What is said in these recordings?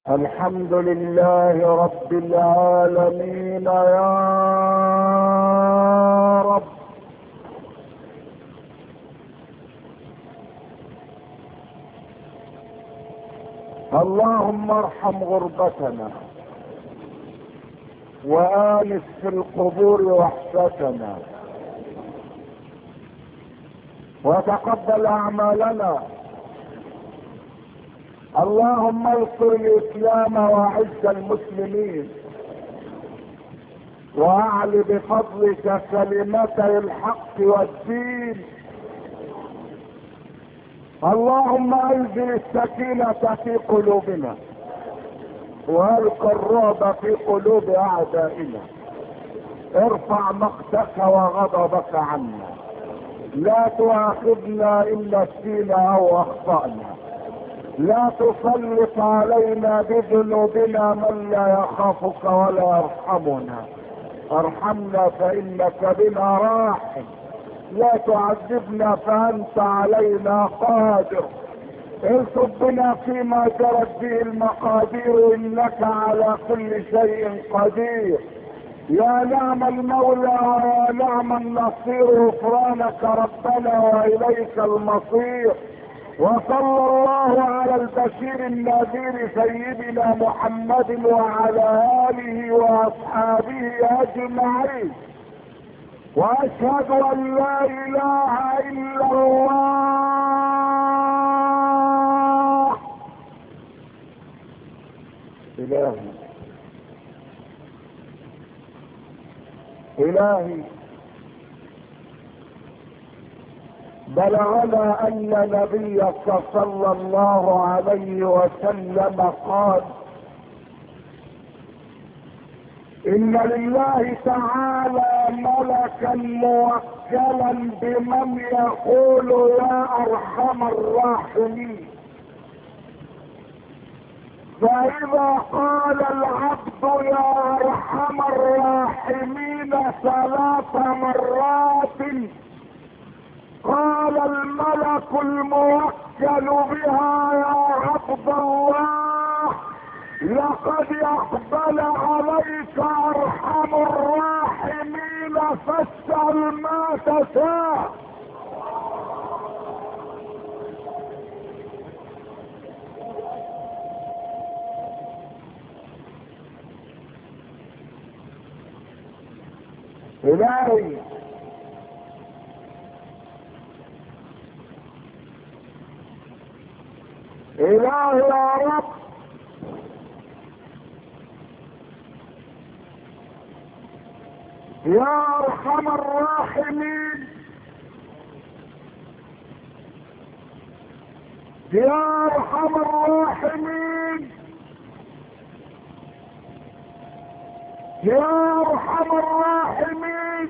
الحمد لله رب العالمين يا رب. اللهم ارحم غربتنا وآنس في القبور وحشتنا وتقبل اعمالنا. اللهم انصر الاسلام واعز المسلمين واعل بفضلك كلمتي الحق والدين. اللهم انزل السكينة في قلوبنا والق الرعب في قلوب اعدائنا. ارفع مقتك وغضبك عنا، لا تؤاخذنا ان نسينا او اخطأنا، لا تسلط علينا بذنوبنا من لا يخافك ولا يرحمنا. ارحمنا فانك بنا راحم، لا تعذبنا فانت علينا قادر. الطف بنا فيما جرت به المقادير انك على كل شيء قدير. يا نعم المولى ويا نعم النصير، غفرانك ربنا واليك المصير. وصلى الله على البشير النذير سيدنا محمد وعلى اله واصحابه اجمعين. واشهد ان لا اله الا الله. الهي بلغنا ان نبيك صلى الله عليه وسلم قال: ان لله تعالى ملكا موكلا بمن يقول يا ارحم الراحمين. فاذا قال العبد يا ارحم الراحمين 3 مرات قال الملك الموكل بها: يا عبد الله، لقد اقبل عليك ارحم الراحمين، فاسأل ما تشاء. الهي الهي يا رب، يا ارحم الراحمين، يا ارحم الراحمين، يا ارحم الراحمين،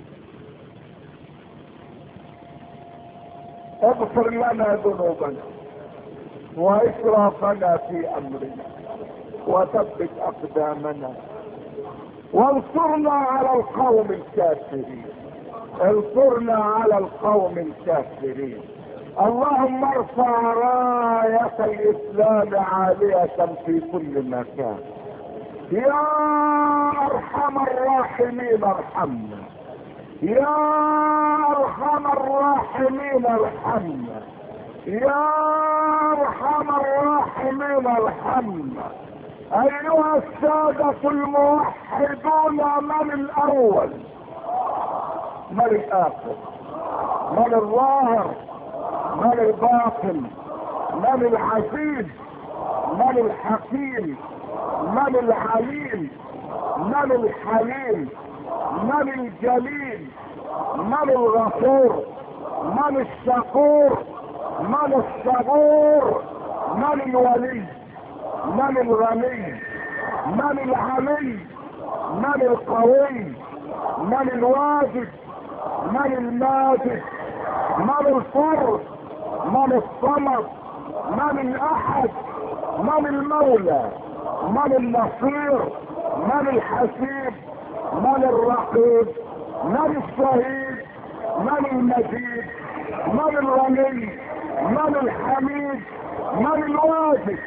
اغفر لنا ذنوبنا واسرافنا في امرنا وثبت اقدامنا وانصرنا على القوم الكافرين. انصرنا على القوم الكافرين. اللهم ارفع راية الاسلام عالية في كل مكان. يا ارحم الراحمين ارحمنا، يا ارحم الراحمين ارحمنا، يا ارحم الراحمين ارحمنا. ايها السادة الموحدون، من الاول؟ من الاخر؟ من الظاهر؟ من الباطن؟ من العزيز؟ من الحكيم؟ من العليم؟ من الحليم؟ من الجليل؟ من الغفور؟ من الشكور؟ من الصبور؟ من الولي؟ من الغني؟ من العلي؟ من القوي؟ من الواجد؟ من الماجد؟ من الفرد؟ من الصمد؟ من الاحد؟ من المولى؟ من النصير؟ من الحسيب؟ من الرقيب؟ من الشهيد؟ من المجيد؟ من الغني؟ من الحميد؟ من الواجد؟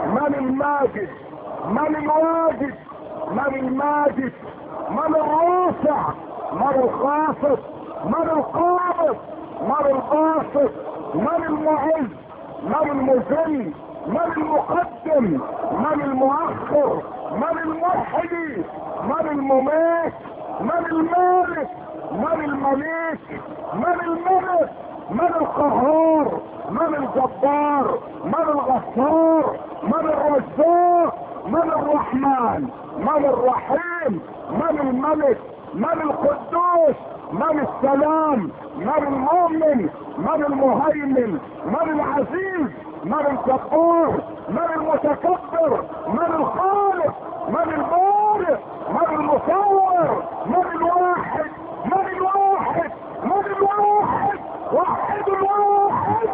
من الماجد؟ من الواجد؟ من الماجد؟ من الرافع؟ من الخافض؟ من القابض؟ من الباسط؟ من المعز؟ من المذل؟ من المقدم؟ من المؤخر؟ من المحيي؟ من المميت؟ من المالك؟ من المليك؟ من الملك؟ من القهار؟ من الجبار؟ من الغفار؟ من الرزاق؟ من الرحمن؟ من الرحيم؟ من الملك؟ من القدوس؟ من السلام؟ من المؤمن؟ من المهيمن؟ من العزيز؟ من الجبار؟ من المتكبر؟ من الخالق؟ من البارئ؟ من المصور؟ من الواحد؟ من الواحد؟ من الواحد؟ وحد الواحد.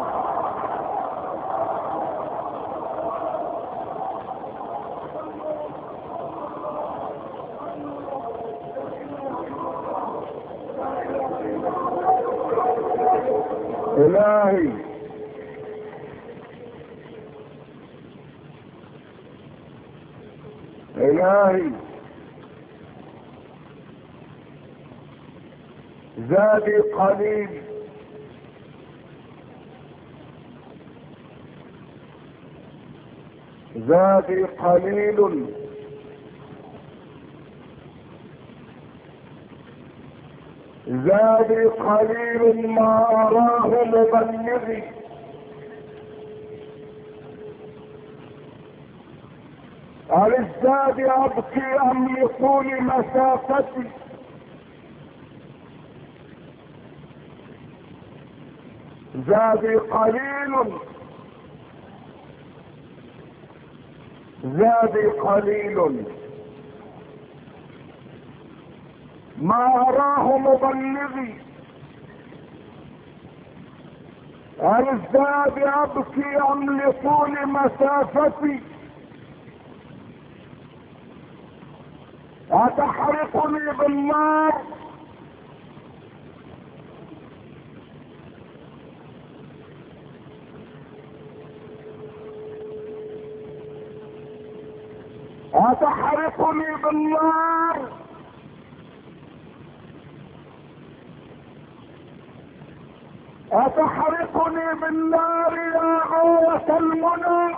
الهي الهي زادي قليل، زادي قليل، زادي قليل ما أراه مبلغي. هل الزاد أبكي أم لطول مسافتي؟ زادي قليل، زادي قليل ما أراه مبلغي. هل الزاد أبكي أم لطول مسافتي؟ أتحرقني بالنار أتحرقني بالنار أتحرقني بالنار يا غاية المنى؟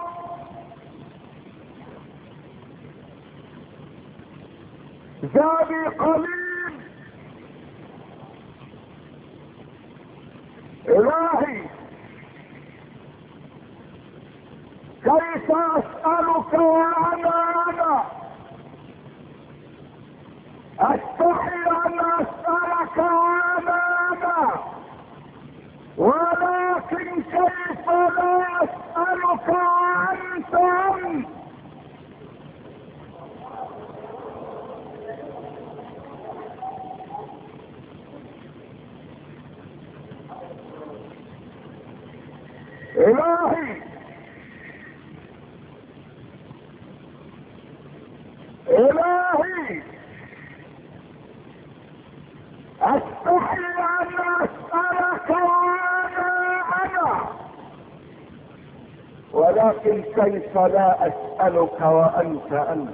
زادي قليل. إلهي كيف أسألك وأنا أستحي أن أسألك وأنا ولكن كيف لا أسألك وأنت أنت؟ إلهي إلهي أستحي أن أسألك وأنا ولكن كيف لا أسألك وأنت أنت؟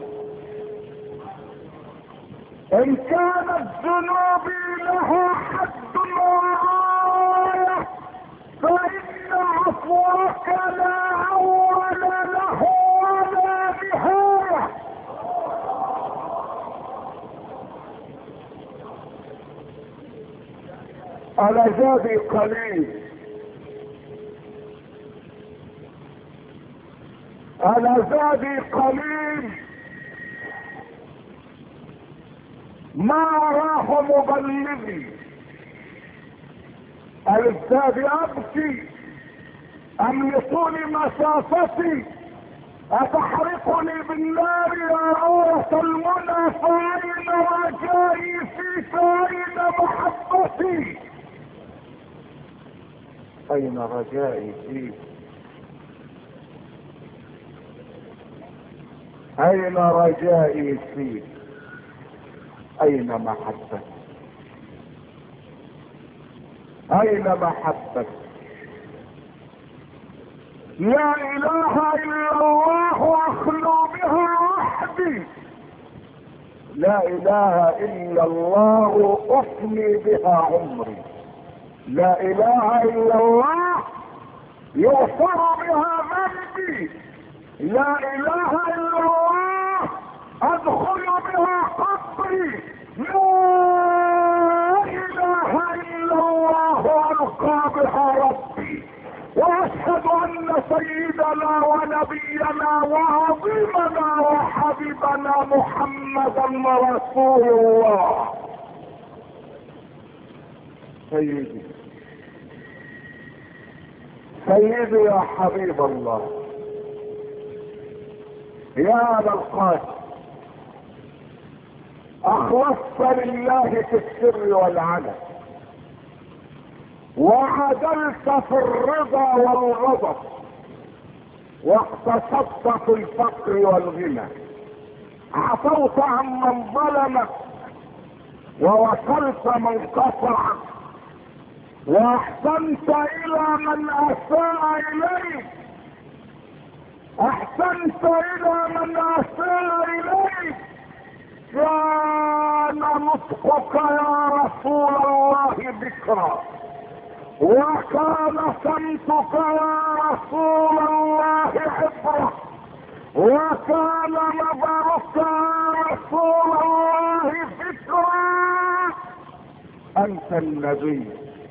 إن كانت ذنوبي لها حد وغاية فإن عفوك لا أول له ولا نهاية. أنا زادي قليل، أنا زادي قليل ما أراه مبلغي. الزاد أبكي أم لطول مسافتي؟ أتحرقني بالنار يا غاية المنى؟ فأين رجائي فيك؟ أين محبتي؟ أين رجائي فيك؟ أين رجائي فيك؟ أين محبتي؟ أين محبتي؟ لا إله إلا الله لا اله الا الله افني بها عمري، لا اله الا الله يغفر بها ذنبي، لا اله الا الله ادخل بها قبري، لا اله الا الله القى بها ربي، واشهد ان سيدنا ونبينا وعظيمنا وحبيبنا محمدا رسول الله. سيدي سيدي يا حبيب الله، يا ابا القاسم، اخلصت لله في السر والعلن، وعدلت في الرضا والغضب، واقتصدت في الفقر والغنى، عفوت عمن ظلمك ووصلت من قطعك، واحسنت الى من اساء اليك، احسنت الى من اساء اليك. كان نطقك يا رسول الله ذكرا، وكان سمتك يا رسول الله عبرة، وكان نظرك يا رسول الله ذكرا. انت النبي،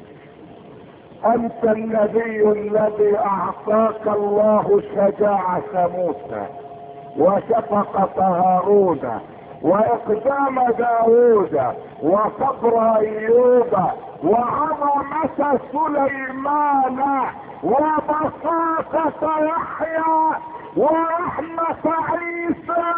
انت النبي الذي اعطاك الله شجاعة موسى وشفقة هارون واقدام داوود وصبر ايوب وعظمة سليمان وبساطة يحيى ورحمة عيسى.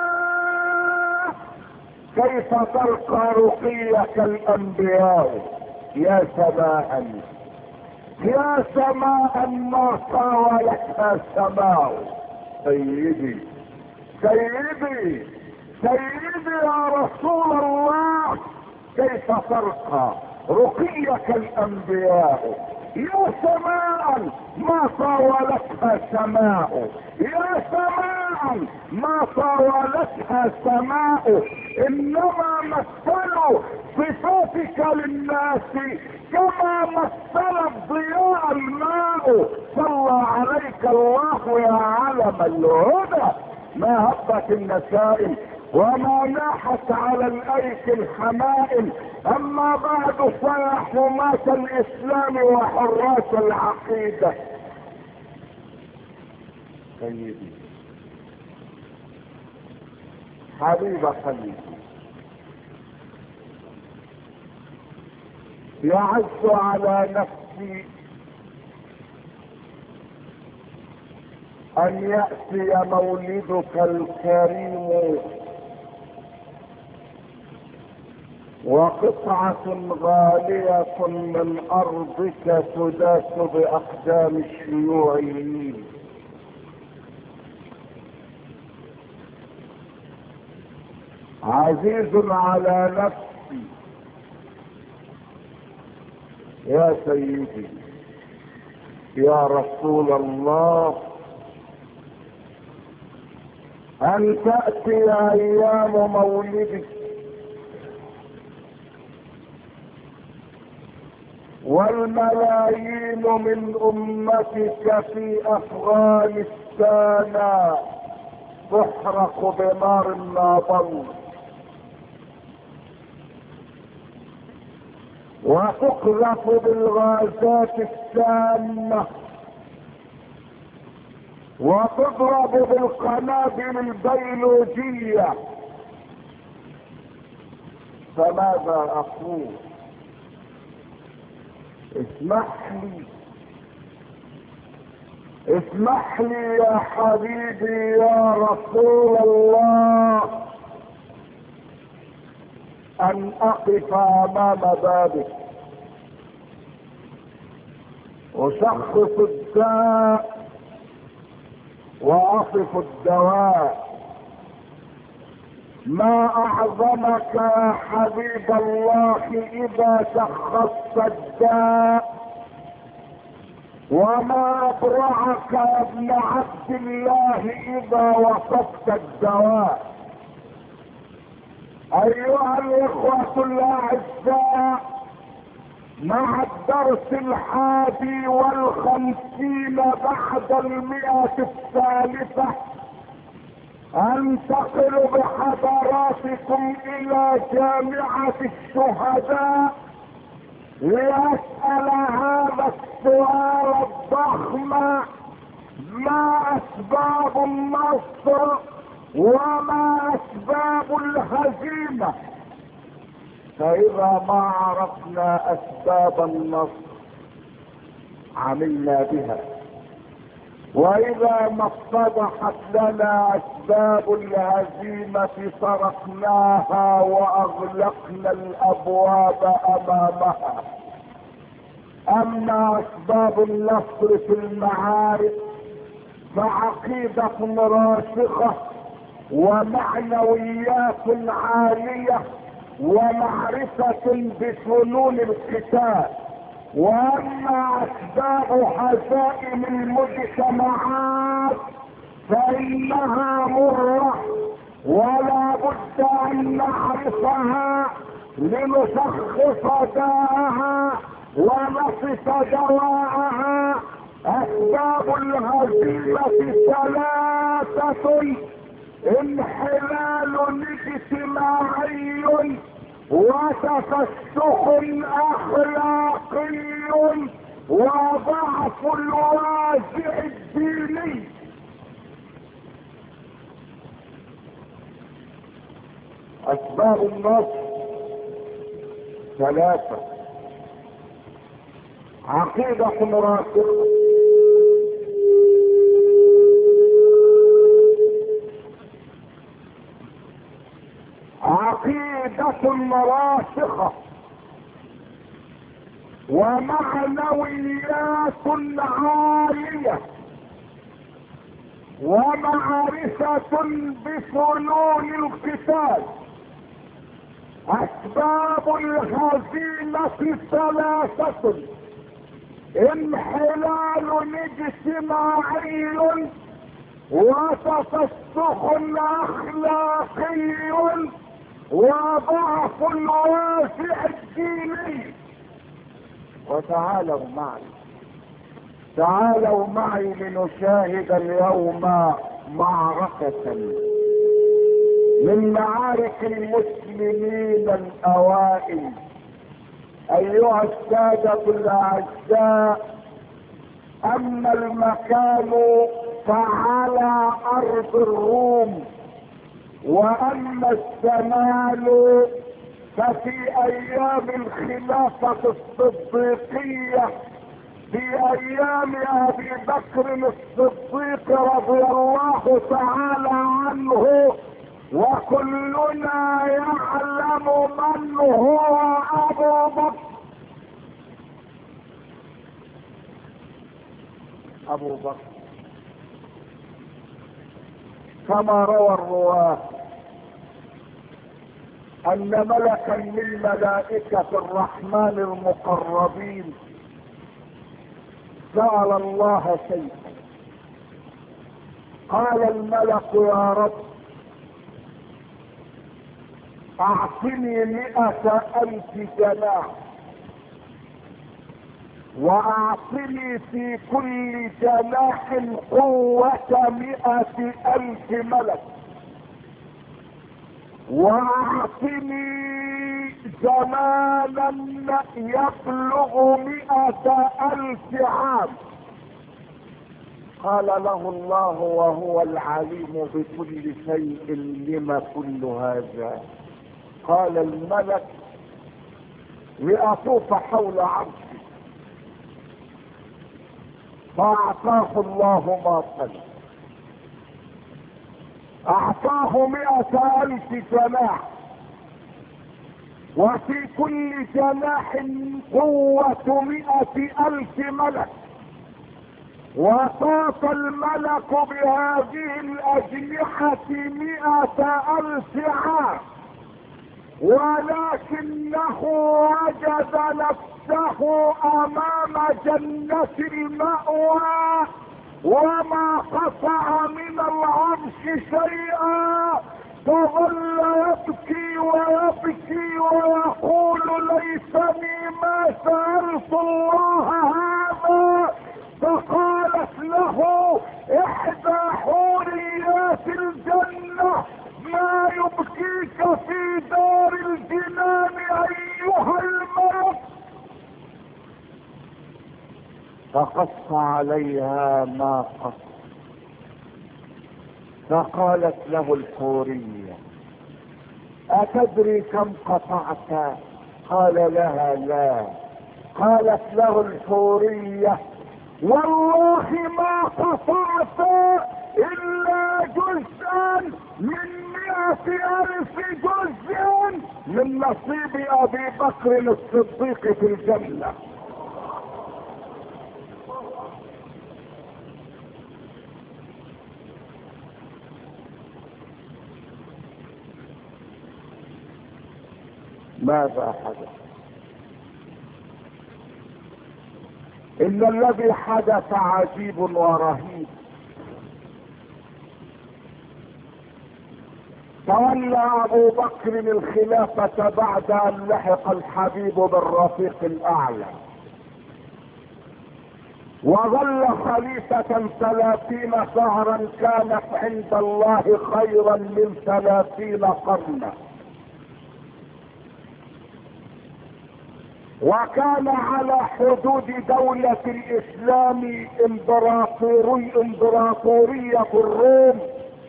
كيف تلقى رقيك الانبياء يا سماء، يا سماء ما طاولتها السماء. سيدي سيدي سيدي يا رسول الله، كيف ترقى رقيك الانبياء يا سماء ما طاولتها سماء، يا سماء ما طاولتها سماء. انما مثلوا صفاتك للناس كما مثل الضياء الماء. صلى عليك الله يا علم الهدى، ما هبت النسائم وما ناحت على الايك الحمائم. اما بعد فيا حماة الاسلام وحراس العقيدة. سيدي حبيب قلبي، يعز على نفسي ان يأتي مولدك الكريم وقطعة غالية من ارضك تداس باقدام الشيوعيين. عزيز على نفسي يا سيدي يا رسول الله ان تأتي ايام مولدك والملايين من امتك في افغانستان تحرق بنار النابلس وتقذف بالغازات السامة وتضرب بالقنابل البيولوجية. فماذا اقول؟ اسمح لي يا حبيبي يا رسول الله ان اقف امام بابك اشخص الداء واصف الدواء. ما اعظمك يا حبيب الله اذا شخصت الداء، وما ابرعك يا ابن عبد الله اذا وصفت الدواء. ايها الاخوة الاعزاء، مع الدرس 51 بعد 100 الثالثة انتقل بحضراتكم الى جامعة الشهداء لأسأل هذا السؤال الضخم: ما اسباب النصر وما اسباب الهزيمة؟ فاذا ما عرفنا اسباب النصر عملنا بها، واذا ما اتضحت لنا اسباب الهزيمة تركناها واغلقنا الابواب امامها. اما اسباب النصر في المعارك فعقيدة راسخة ومعنويات عالية ومعرفة بفنون القتال. واما اسباب هزائم المجتمعات فانها مرة ولا بد ان نعرفها لنشخص داءها ونصف دواءها. اسباب الهزيمة 3: انحلال اجتماعي وتفسخ اخلاقي وضعف الوازع الديني. اسباب النصر 3: عقيدة راسخة، عقيدة راسخة ومعنويات عالية ومعرفة بفنون القتال. اسباب الهزيمة 3: انحلال اجتماعي وتفسخ اخلاقي وضعف الوازع الديني. وتعالوا معي لنشاهد اليوم معركة من معارك المسلمين الاوائل. ايها السادة الاعزاء، اما المكان فعلى ارض الروم، واما الشمال ففي ايام الخلافة الصديقية في ايام ابي بكر الصديق رضي الله تعالى عنه، وكلنا يعلم من هو ابو بكر. كما روى الرواه ان ملكا من ملائكة الرحمن المقربين سأل الله شيئا. قال الملك: يا رب اعطني 100,000 جناح، واعطني في كل جناح قوة 100,000 ملك، واعطني زمانا يبلغ 100,000 عام. قال له الله وهو العليم بكل شيء: لم كل هذا؟ قال الملك: لأطوف حول عرشه. فاعطاه الله ما طلب، اعطاه 100,000 جناح، وفي كل جناح قوة 100,000 ملك، وطاف الملك بهذه الأجنحة 100,000 عام، ولكنه وجد نفسه امام جنة المأوى وما قطع من العرش شيئا فظل يبكي ويبكي ويقول ليتني ما سألت الله هذا. فقالت له احدى حوريات الجنة ما يبكيك في دار الجنان ايها الملك؟ فقص عليها ما قص. فقالت له الحورية اتدري كم قطعت؟ قال لها لا. قالت له الحورية والله ما قطعت الا جزءا من 100,000 جزء من نصيب ابي بكر الصديق في الجنة. ماذا حدث؟ ان الذي حدث عجيب ورهيب. تولى ابو بكر الخلافة بعد ان لحق الحبيب بالرفيق الاعلى، وظل خليفة 30 شهرا كانت عند الله خيرا من 30 قرنا. وكان على حدود دولة الاسلام امبراطورية الروم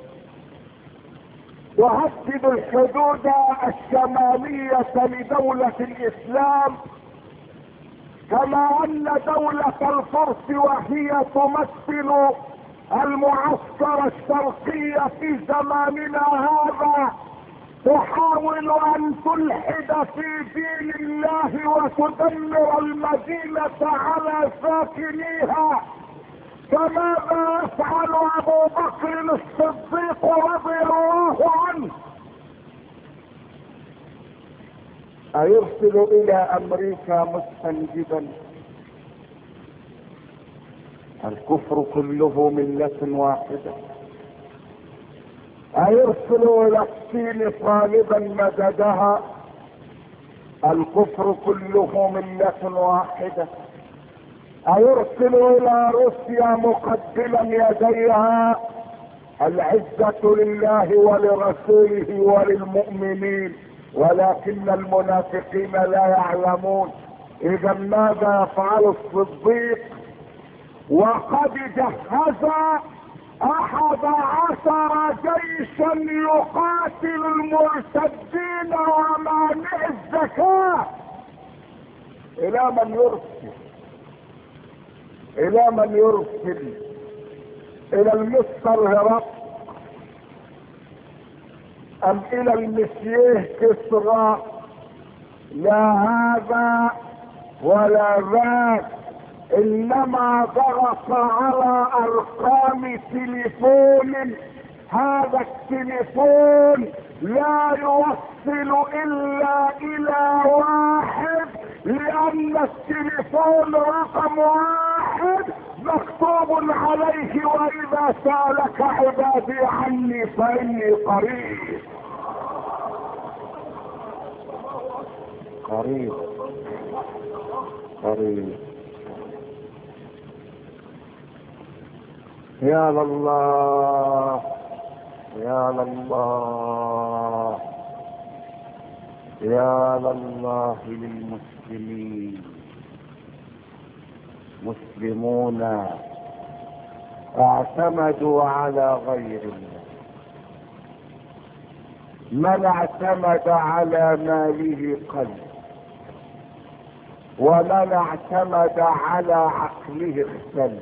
تهدد الحدود الشمالية لدولة الاسلام، كما ان دولة الفرس وهي تمثل المعسكر الشرقي في زماننا هذا تحاول ان تلحد في دين الله وتدمر المدينة على ساكنيها. فماذا يفعل ابو بكر الصديق رضي الله عنه؟ ايرسل الى امريكا مستنجدا؟ الكفر كله ملة واحدة. ايرسل الى الصين طالبا مددها؟ الكفر كله ملة واحدة. ايرسل الى روسيا مقدما يديها؟ العزة لله ولرسوله وللمؤمنين، ولكن المنافقين لا يعلمون. اذا ماذا يفعل الصديق وقد جهز 11 جيشا يقاتل المرتدين ومانع الزكاة؟ الى من يرسل؟ الى من يرسل؟ الى المستر هرقل ام الى المسيح كسرى؟ لا هذا ولا ذاك، انما ضغط على ارقام تليفون. هذا التليفون لا يوصل الا الى واحد، لان التليفون رقم 1 مكتوب عليه واذا سالك عبادي عني فاني قريب. قريب قريب. يا لله يا لله يا لله للمسلمين. مسلمون اعتمدوا على غير الله. من اعتمد على ماله قل، ومن اعتمد على عقله اختل،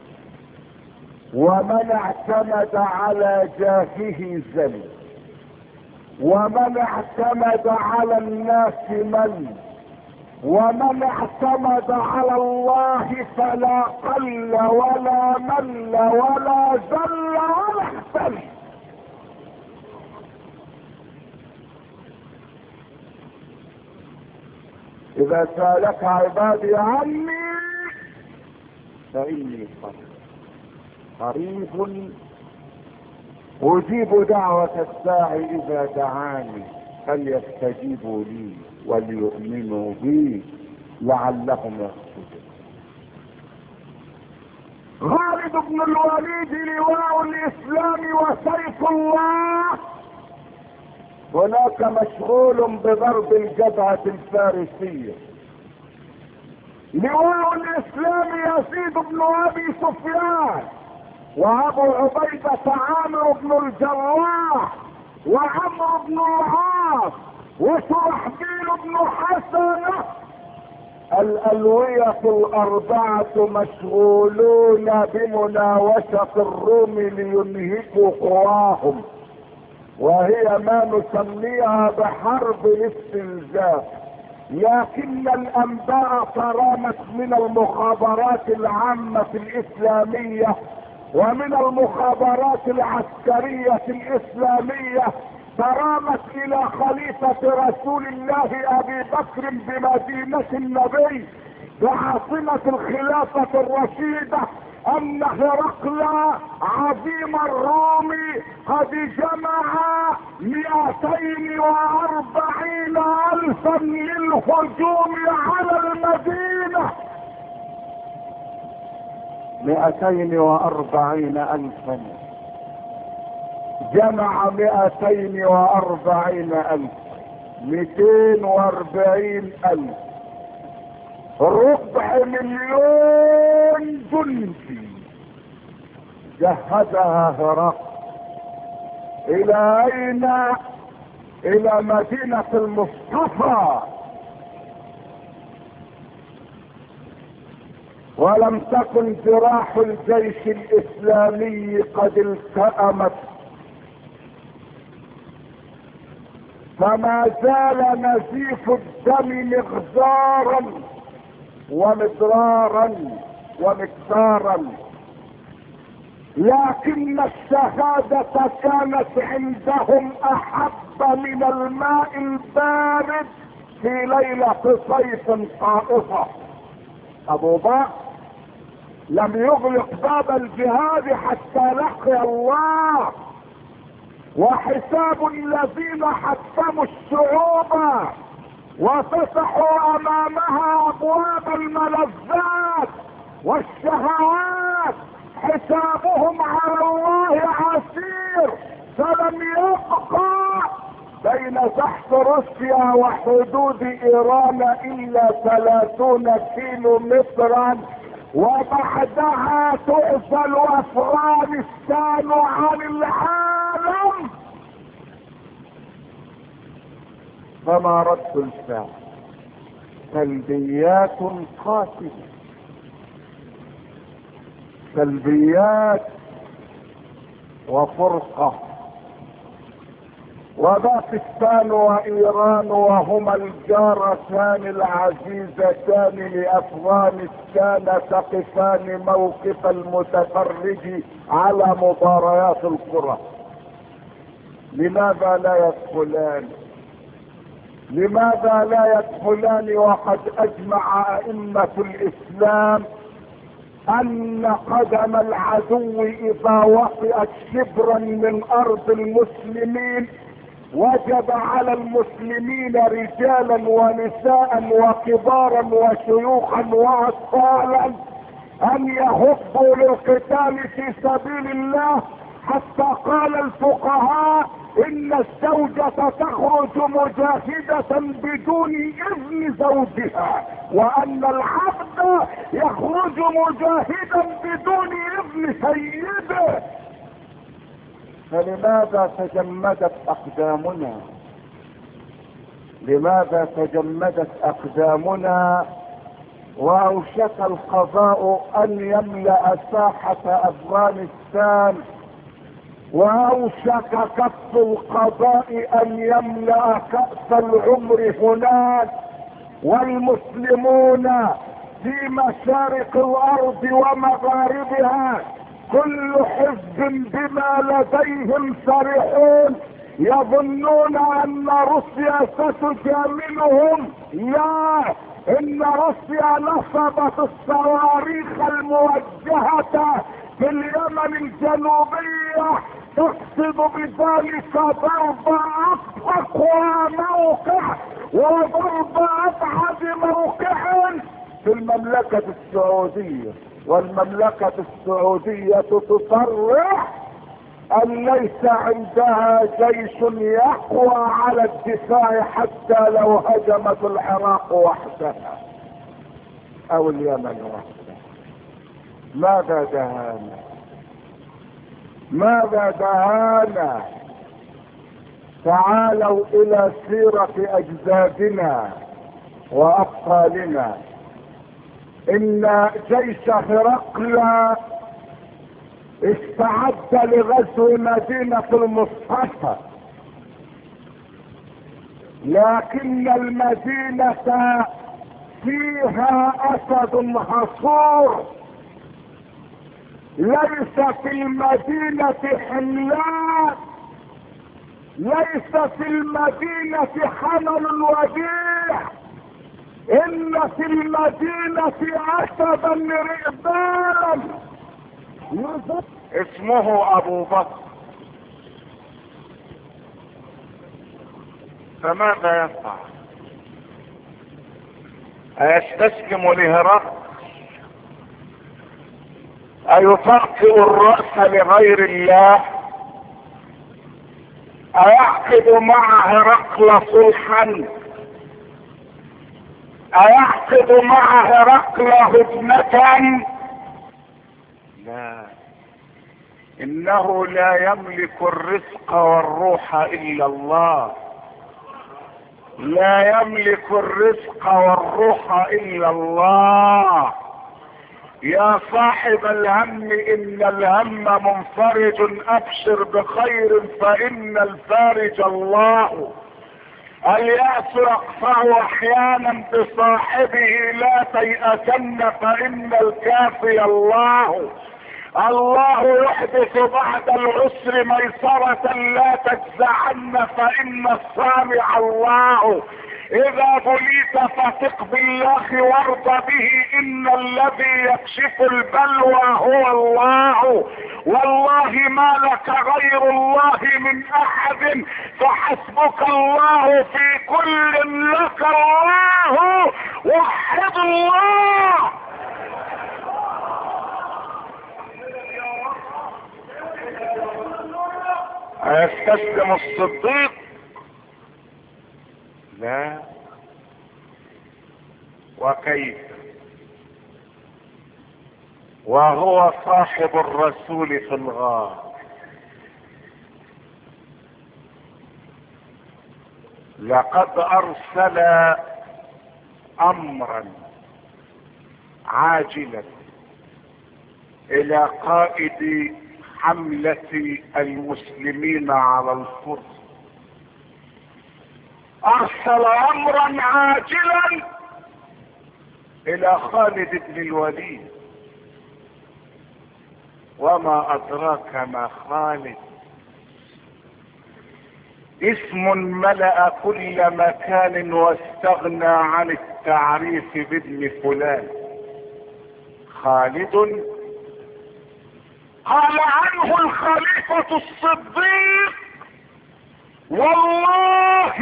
ومن اعتمد على جاهه زل، ومن اعتمد على الناس من، ومن اعتمد على الله فلا قل ولا مل ولا زل ولا اختل. اذا سالك عبادي عني فاني قريب اجيب دعوة الداعي اذا دعاني فليستجيبوا لي وليؤمنوا بي لعلهم يرشدون. خالد بن الوليد لواء الاسلام وسيف الله، هناك مشغول بضرب الجبهة الفارسية. لواء الاسلام يزيد بن ابي سفيان، وابو عبيدة عامر بن الجراح، وعمرو بن العاص، وشرحبيل بن حسنة. الألوية الأربعة مشغولون بمناوشة الروم لينهكوا قواهم، وهي ما نسميها بحرب الاستنزاف. لكن الأنباء ترامت من المخابرات العامة الإسلامية ومن المخابرات العسكرية الإسلامية، ترامت الى خليفة رسول الله ابي بكر بمدينة النبي بعاصمة الخلافة الرشيدة ان هرقل عظيم الروم قد جمع 240,000 للهجوم على المدينة. 240,000 جمع 240,000 240,000 250,000 جندي جهزها هرقل. الى اين؟ الى مدينة المصطفى. ولم تكن جراح الجيش الاسلامي قد التأمت، فما زال نزيف الدم مغزارا ومضرارا ومكسارا، لكن الشهادة كانت عندهم احب من الماء البارد في ليلة صيف طائفة. ابو بكر لم يغلق باب الجهاد حتى لقي الله، وحساب الذين حطموا الشعوب وفتحوا امامها ابواب الملذات والشهوات حسابهم على الله عسير. فلم يبقى بين تحت روسيا وحدود ايران الا 30 كيلو مترا، وبعدها تعزل افغانستان عن العالم. فما رد الفعل؟ سلبيات قاتلة، سلبيات وفرقة. وباكستان وايران وهما الجارتان العزيزتان لافغانستان تقفان موقف المتفرج على مباريات الكرة. لماذا لا يدخلان؟ لماذا لا يدخلان وقد اجمع ائمة الاسلام ان قدم العدو اذا وطئت شبرا من ارض المسلمين وجب على المسلمين رجالا ونساء وكبارا وشيوخا واطفالا ان يهبوا للقتال في سبيل الله، حتى قال الفقهاء ان الزوجة تخرج مجاهدة بدون اذن زوجها، وان العبد يخرج مجاهدا بدون اذن سيده. فلماذا تجمدت اقدامنا؟ لماذا تجمدت اقدامنا واوشك القضاء ان يملأ ساحة افغانستان، واوشك كف القضاء ان يملأ كأس العمر هناك، والمسلمون في مشارق الارض ومغاربها كل حزب بما لديهم فرحون، يظنون ان روسيا ستجاملهم. لا، ان روسيا نصبت الصواريخ الموجهة في اليمن الجنوبية تقصد بذلك ضرب اقوى موقع وضرب ابعد موقع في المملكة السعودية، والمملكة السعودية تصرح ان ليس عندها جيش يقوى على الدفاع حتى لو هجمت العراق وحدها او اليمن وحدها. ماذا دهانا؟ ماذا دهانا؟ تعالوا الى سيرة اجدادنا وابطالنا. ان جيش هرقل استعد لغزو مدينة المصطفى، لكن المدينة فيها اسد هصور، ليس في المدينة حملان، ليس في المدينة حمل وديع، ان في المدينة اسدا رئبانا اسمه ابو بكر. فماذا يفعل؟ ايستسلم لهرقل؟ ايطأطئ الرأس لغير الله؟ ايعقد مع هرقل صلحا؟ ايعقد مع هرقل هدنة؟ لا، انه لا يملك الرزق والروح الا الله، لا يملك الرزق والروح الا الله. يا صاحب الهم ان الهم منفرج، ابشر بخير فان الفارج الله. اليأس يقطع احيانا بصاحبه، لا تيأسن فان الكافي الله. الله يحدث بعد العسر ميسرة، لا تجزعن فان الصانع الله. اذا بليت فثق بالله وارض به، ان الذي يكشف البلوى هو الله. والله ما لك غير الله من احد، فحسبك الله في كل لك الله. وحد الله. أيستسلم الصديق؟ لا. وكيف وهو صاحب الرسول في الغار؟ لقد ارسل امرا عاجلا الى قائد حملة المسلمين على الفرس، ارسل امرا عاجلا الى خالد بن الوليد. وما ادراك ما خالد؟ اسم ملأ كل مكان واستغنى عن التعريف بابن فلان. خالد قال عنه الخليفة الصديق: والله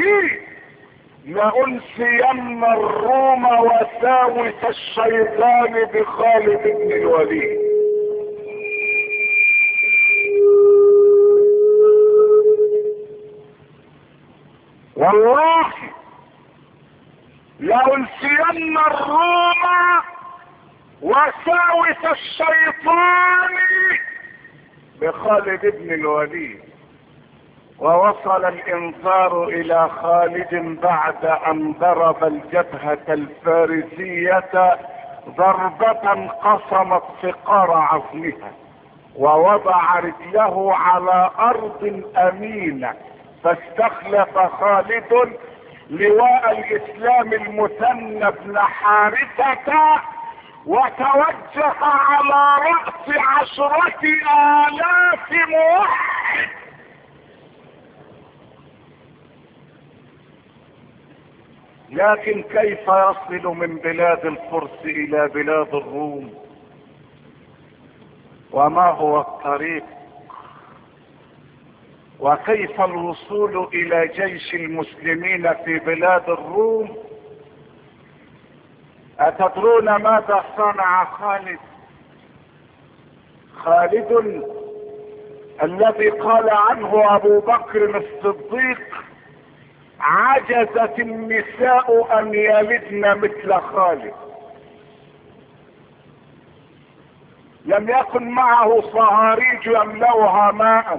لأنسين الروم وساوس الشيطان بخالد بن الوليد. والله لأنسين الروم وساوس الشيطان بخالد بن الوليد. ووصل الانذار الى خالد بعد ان ضرب الجبهة الفارسية ضربة قصمت فقار عظمها، ووضع رجله على ارض امينة، فاستخلف خالد لواء الاسلام المثنى بن حارثة، وتوجه على رأس 10,000 موحد. لكن كيف يصل من بلاد الفرس الى بلاد الروم؟ وما هو الطريق؟ وكيف الوصول الى جيش المسلمين في بلاد الروم. اتدرون ماذا صنع خالد؟ خالد الذي قال عنه ابو بكر الصديق: عجزت النساء ان يلدن مثل خالد. لم يكن معه صهاريج يملأها ماء،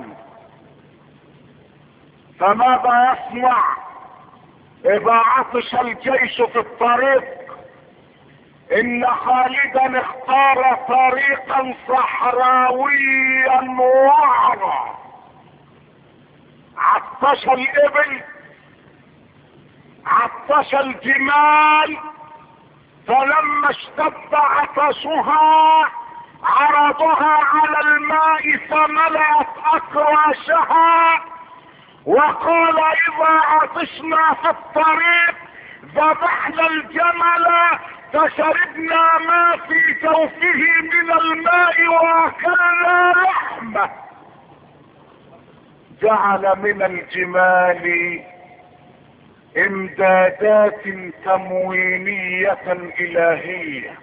فماذا يصنع اذا عطش الجيش في الطريق؟ ان خالدا اختار طريقا صحراويا وعرا. عطش الابل، عطش الجمال، فلما اشتد عطشها عرضها على الماء فملأت اكراشها، وقال: اذا عطشنا في الطريق ذبحنا الجمل فشربنا ما في جوفه من الماء واكلنا لحمه. جعل من الجمال امدادات تموينية الهية،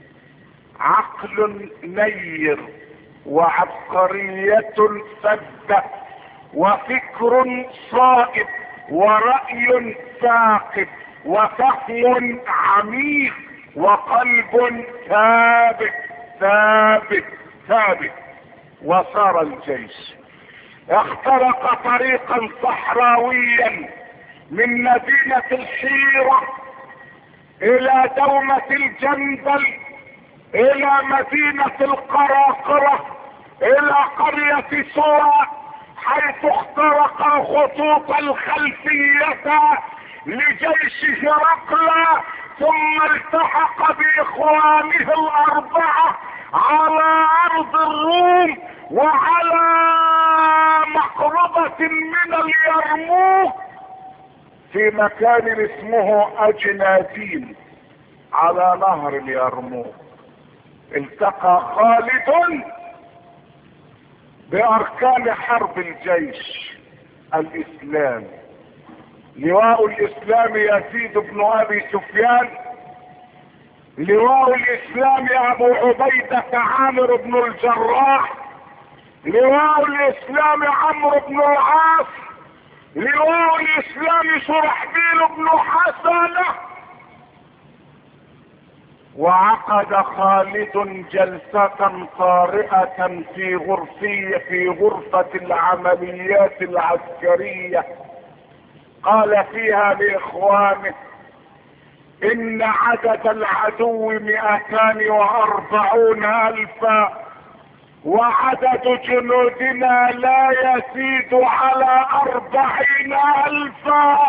عقل نير وعبقرية سدة وفكر صائب ورأي ثاقب وفهم عميق وقلب ثابت ثابت ثابت. وصار الجيش اخترق طريقا صحراويا من مدينة الحيرة الى دومة الجندل الى مدينة القراقرة الى قرية سوى، حيث اخترق الخطوط الخلفية لجيش هرقل، ثم التحق باخوانه الاربعة على ارض الروم وعلى مقربة من اليرموك في مكان اسمه اجنادين على نهر اليرموك. التقى خالد باركان حرب الجيش الاسلامي. لواء الاسلام يزيد بن ابي سفيان، لواء الاسلام ابو عبيدة عامر بن الجراح، لواء الاسلام عمرو بن العاص، لواء الاسلام شرحبيل بن حسنة. وعقد خالد جلسة طارئة في غرفة العمليات العسكرية، قال فيها لاخوانه: ان عدد العدو 240,000 وعدد جنودنا لا يزيد على 40,000.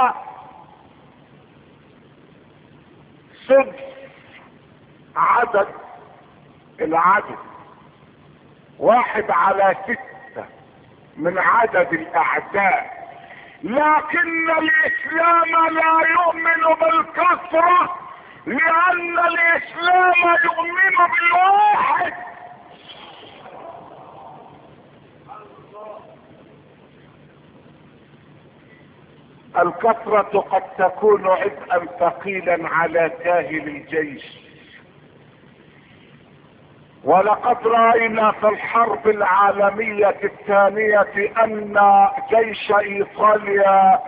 سدس عدد العدو، 1/6 من عدد الاعداء. لكن الاسلام لا يؤمن بالكثرة، لان الاسلام يؤمن بالواحد. الكثرة قد تكون عبئا ثقيلا على كاهل الجيش، ولقد رأينا في الحرب العالمية الثانية ان جيش ايطاليا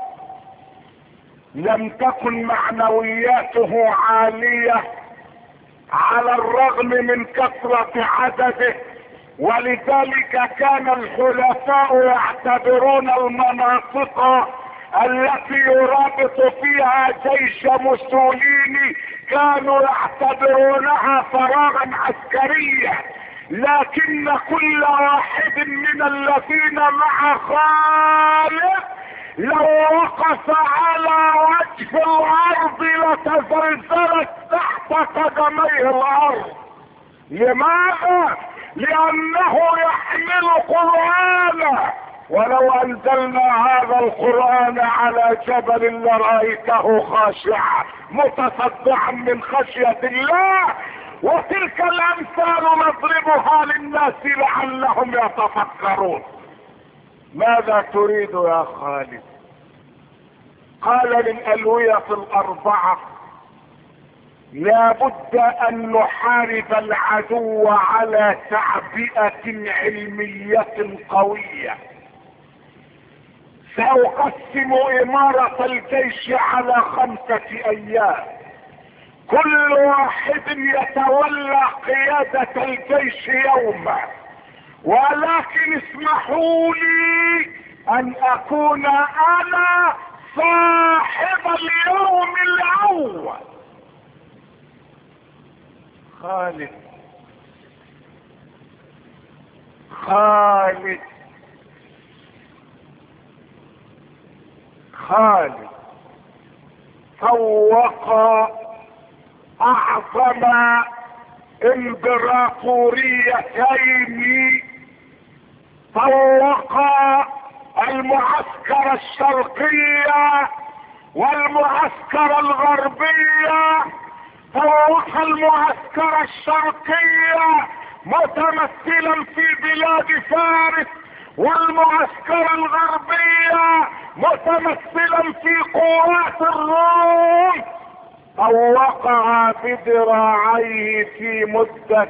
لم تكن معنوياته عالية على الرغم من كثرة عدده، ولذلك كان الحلفاء يعتبرون المناطق التي يرابط فيها جيش موسوليني كانوا يعتبرونها فراغا عسكريا. لكن كل واحد من الذين مع خالد لو وقف على وجه الارض لتزلزلت تحت قدميه الارض. لماذا؟ لانه يحمل قرآنا، ولو انزلنا هذا القرآن على جبل لرأيته خاشعا متصدعا من خشية الله. وتلك الامثال نضربها للناس لعلهم يتفكرون. ماذا تريد يا خالد؟ قال للألوية الأربعة لا بد أن نحارب العدو على تعبئة علمية قوية. سأقسم إمارة الجيش على 5 أيام، كل واحد يتولى قيادة الجيش يوما، ولكن اسمحوا لي أن أكون أنا صاحب اليوم الأول. خالد خالد خالد فوق اعظم امبراطوريتين، فوق المعسكر الشرقية والمعسكر الغربية. فوق المعسكر الشرقية متمثلا في بلاد فارس، والمعسكر الغربية متمثلا في قوات الروم، فوقها بذراعيه في مدة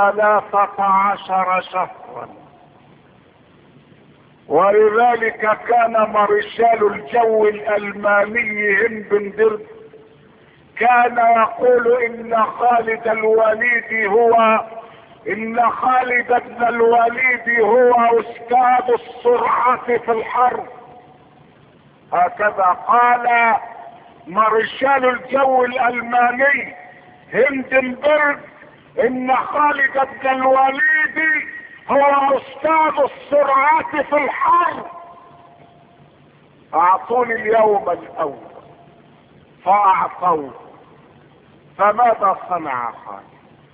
13 شهرا. ولذلك كان مارشال الجو الألماني هندنبرغ كان يقول ان خالد بن الوليد هو استاذ السرعة في الحرب. هكذا قال مارشال الجو الألماني هندنبرغ ان خالد بن الوليد هو استاذ السرعة في الحرب. اعطوني اليوم الاول فاعطوه. فماذا صنع خالد؟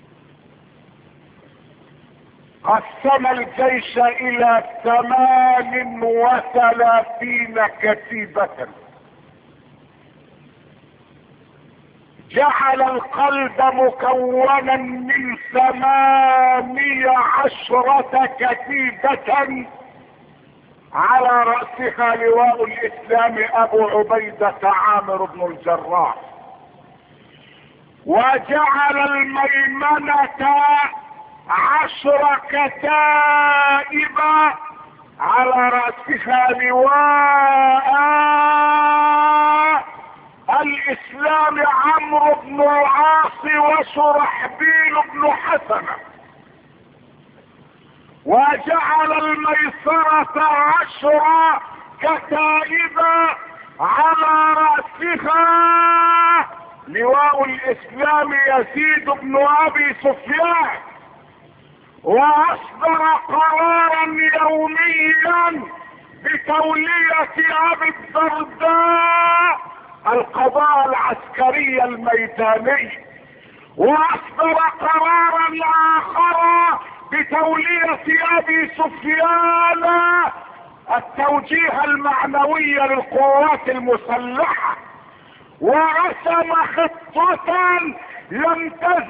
قسم الجيش الى 38 كتيبة، جعل القلب مكونا من 18 كتيبة، على رأسها لواء الإسلام أبو عبيدة عامر بن الجراح، وجعل الميمنة 10 كتائب، على رأسها لواء الإسلام عمرو بن العاص وشرحبيل بن حسنة، وجعل الميسرة 10 كتائب، على رأسها لواء الإسلام يزيد بن أبي سفيان، وأصدر قرارا يوميا بتولية أبي الدرداء القضاء العسكري الميداني، وأصدر قرارا آخر بتولية أبي سفيان التوجيه المعنوي للقوات المسلحة، ورسم خطة لم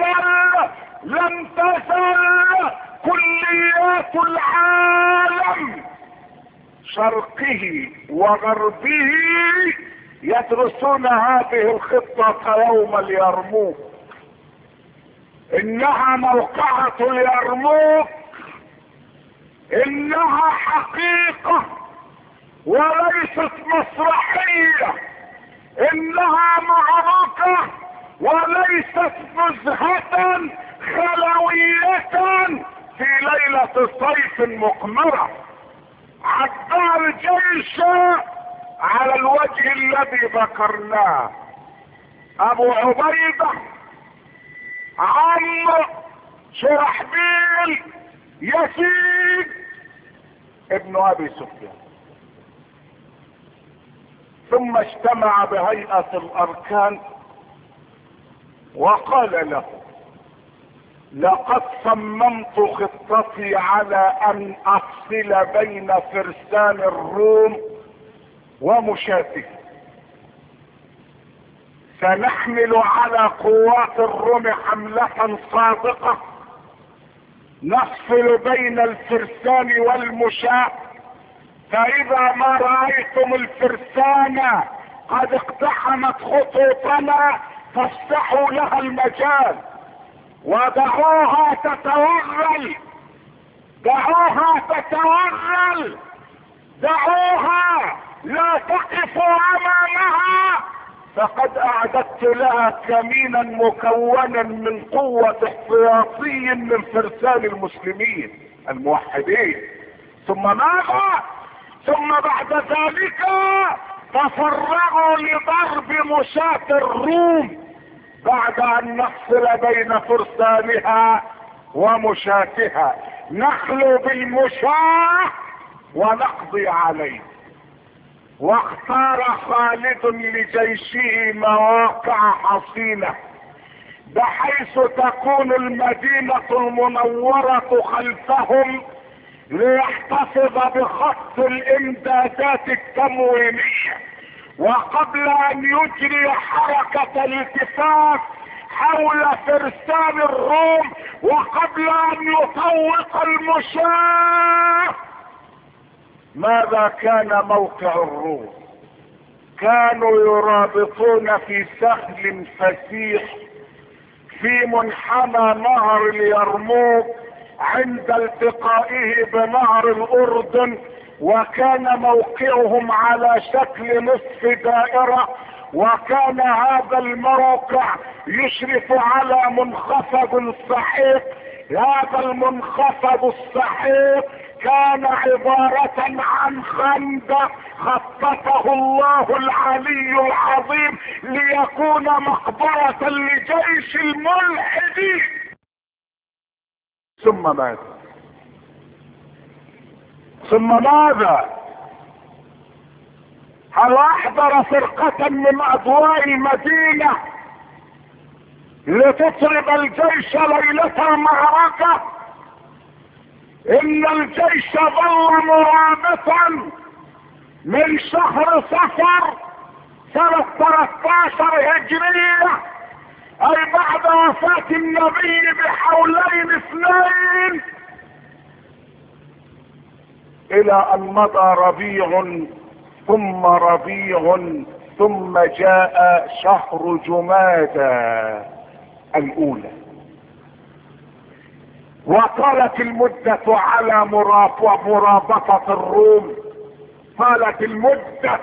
تزل كليات العالم شرقه وغربه يدرسون هذه الخطة يوم اليرموك. انها موقعة اليرموك، انها حقيقة وليست مسرحية، انها معركة وليست نزهة خلوية في ليلة صيف مقمرة. عدى الجيش على الوجه الذي ذكرناه: ابو عبيدة، عمرو، شرحبيل، يزيد ابن ابي سفيان. ثم اجتمع بهيئة الاركان وقال له: لقد صممت خطتي على ان افصل بين فرسان الروم ومشاته. سنحمل على قوات الروم حملة صادقة نفصل بين الفرسان والمشاة، فاذا ما رأيتم الفرسان قد اقتحمت خطوطنا فافتحوا لها المجال ودعوها تتوغل، دعوها تتوغل، دعوها لا تقفوا امامها، فقد اعددت لها كمينا مكونا من قوة احتياطي من فرسان المسلمين الموحدين. ثم ماذا؟ ثم بعد ذلك تفرغوا لضرب مشاة الروم بعد ان نفصل بين فرسانها ومشاتها، نخلو بالمشاة ونقضي عليه. واختار خالد لجيشه مواقع حصينة بحيث تكون المدينة المنورة خلفهم ليحتفظ بخط الامدادات التموينية، وقبل ان يجري حركة الالتفاف حول فرسان الروم، وقبل ان يطوق المشاة. ماذا كان موقع الروم؟ كانوا يرابطون في سهل فسيح في منحنى نهر اليرموك عند التقائه بنهر الاردن، وكان موقعهم على شكل نصف دائرة، وكان هذا الموقع يشرف على منخفض سحيق. هذا المنخفض السحيق كان عبارة عن خندق خططه الله العلي العظيم ليكون مقبرة لجيش الملحدين. ثم ماذا؟ ثم ماذا؟ هل احضر فرقة من اضواء المدينة لتطرد الجيش ليلة المعركة؟ ان الجيش ظل مرابطا من شهر صفر سنة 13 هجرية، اي بعد وفاة النبي بحولين 2، الى ان مضى ربيع ثم ربيع ثم جاء شهر جمادى الاولى، وطالت المدة على مرابطة الروم، طالت المدة،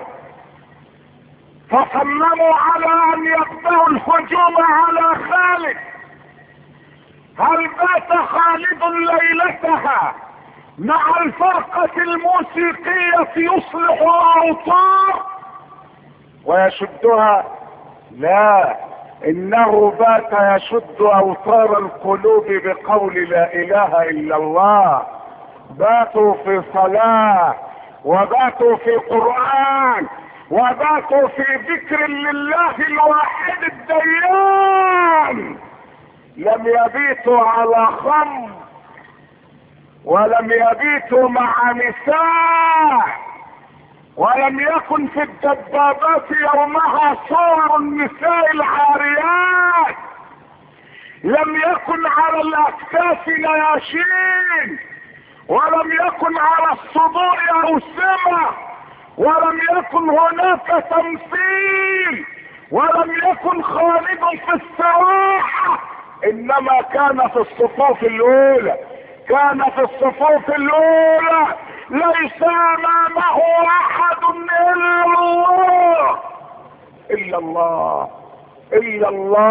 فصمموا على ان يبدأوا الهجوم على خالد. هل بات خالد ليلتها مع الفرقة الموسيقية يصلح الاوتار ويشدها؟ لا، انه بات يشد اوتار القلوب بقول لا اله الا الله. باتوا في صلاة، وباتوا في قرآن، وباتوا في ذكر لله الواحد الديان. لم يبيتوا على خمر، ولم يبيتوا مع نساء، ولم يكن في الدبابات يومها صور النساء العاريات، لم يكن على الاكتاف نياشين، ولم يكن على الصدور اوسمة، ولم يكن هناك تمثيل، ولم يكن خالد في السواحة، انما كان في الصفوف الاولى، كان في الصفوف الاولى، ليس امامه احد الا الله، الا الله، الا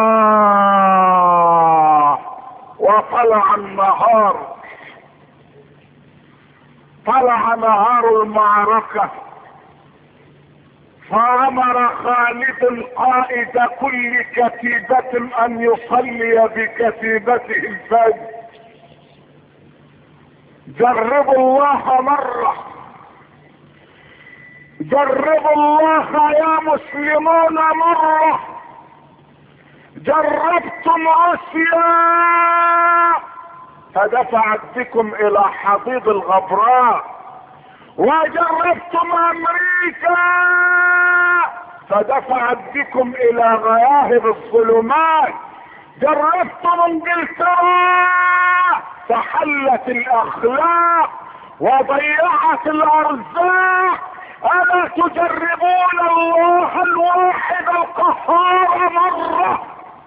الله. وطلع النهار، طلع نهار المعركة، فامر خالد قائد كل كتيبة ان يصلي بكتيبته الفجر. جربوا الله مرة، جربوا الله يا مسلمون مرة. جربتم اسيا فدفعت بكم الى حضيض الغبراء، وجربتم امريكا فدفعت بكم الى غياهب الظلمات، جربتم انجلترا فحلت الاخلاق، وضيعت الارزاق. الا تجربون الله الواحد القهار مرة؟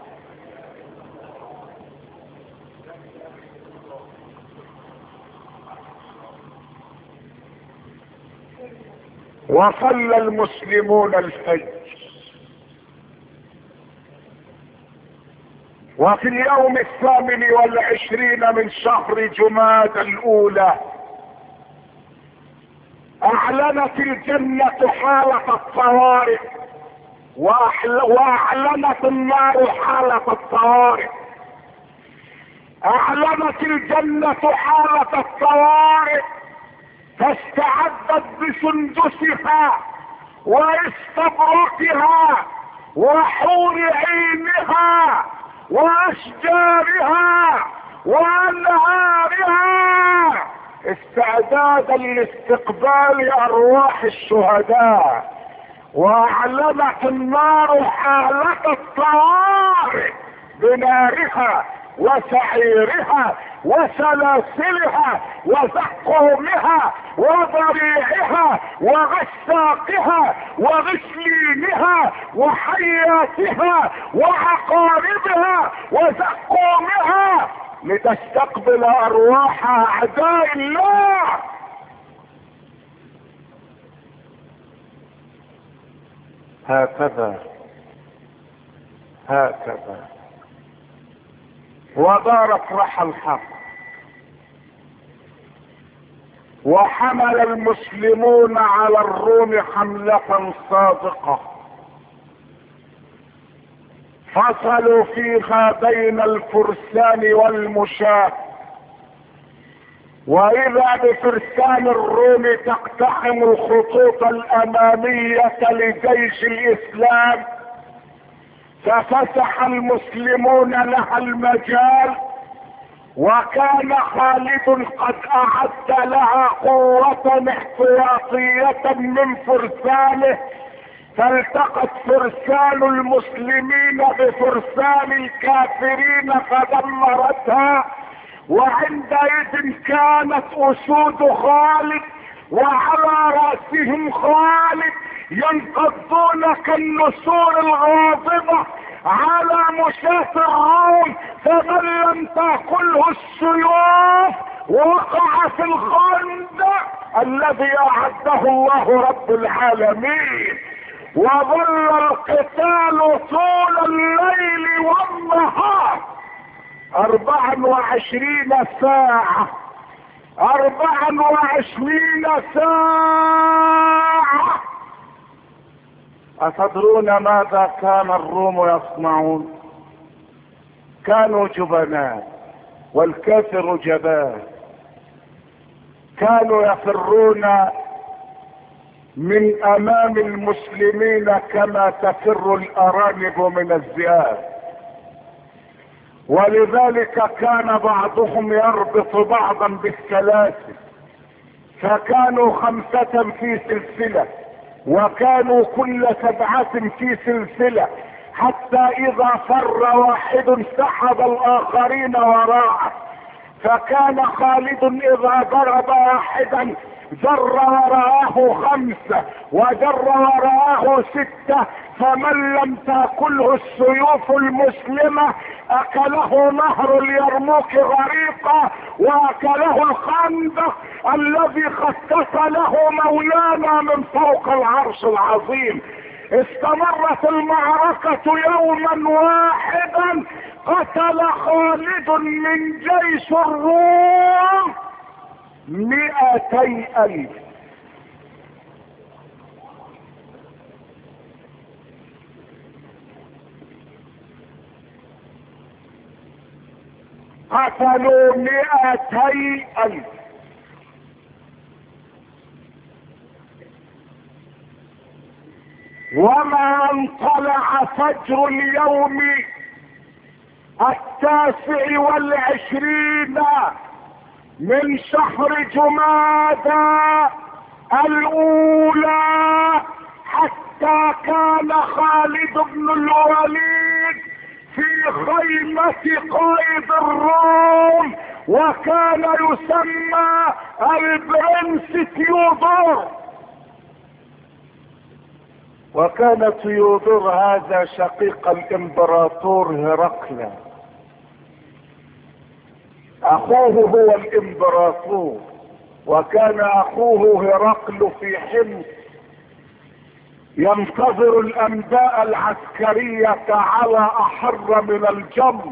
وصلى المسلمون الفجر، وفي اليوم 28 من شهر جمادى الاولى اعلنت الجنة حالة الطوارئ، واعلنت النار حالة الطوارئ. اعلنت الجنة حالة الطوارئ، فاستعدت بسندسها واستبرقها وحور عينها واشجارها وانهارها استعدادا لاستقبال ارواح الشهداء. واعلنت النار حالة الطوارئ بنارها وسعيرها وسلاسلها وزقومها وضريعها وغساقها وغسلينها وحياتها وعقاربها وزقومها لتستقبل ارواح اعداء الله. هكذا ودارت رحى الحق، وحمل المسلمون على الروم حملة صادقة، فصلوا فيها بين الفرسان والمشاة، واذا بفرسان الروم تقتحم الخطوط الامامية لجيش الاسلام، ففتح المسلمون لها المجال. وكان خالد قد اعد لها قوة احتياطية من فرسانه، فالتقت فرسان المسلمين بفرسان الكافرين فدمرتها. وعندئذ كانت اسود خالد وعلى رأسهم خالد ينقضون كالنسور الغاضبة على مشاة الروم، فمن لم تأكله السيوف وقع في الخندق الذي أعده الله رب العالمين. وظل القتال طول الليل والنهار 24 ساعة، 24 ساعة. أتدرون ماذا كان الروم يصنعون؟ كانوا جبناء والكافر جبان، كانوا يفرون من امام المسلمين كما تفر الارانب من الذئاب. ولذلك كان بعضهم يربط بعضا بالسلاسل، فكانوا 5 في سلسلة، وكانوا كل 7 في سلسلة، حتى اذا فر واحد سحب الاخرين وراءه. فكان خالد اذا ضرب واحدا جر وراءه 5 وجر وراءه 6، فمن لم تأكله السيوف المسلمة اكله نهر اليرموك غريقا، واكله الخندق الذي خصص له مولانا من فوق العرش العظيم. استمرت المعركة يوما واحدا، قتل خالد من جيش الروم 200,000. قتلوا 200,000. وما ان طلع فجر اليوم 29 من شهر جمادى الاولى حتى كان خالد بن الوليد في خيمة قائد الروم، وكان يسمى البرنس تيودور. وكان تيودور هذا شقيق الامبراطور هرقل، اخوه هو الامبراطور، وكان اخوه هرقل في حمص ينتظر الانباء العسكرية على احر من الجمر،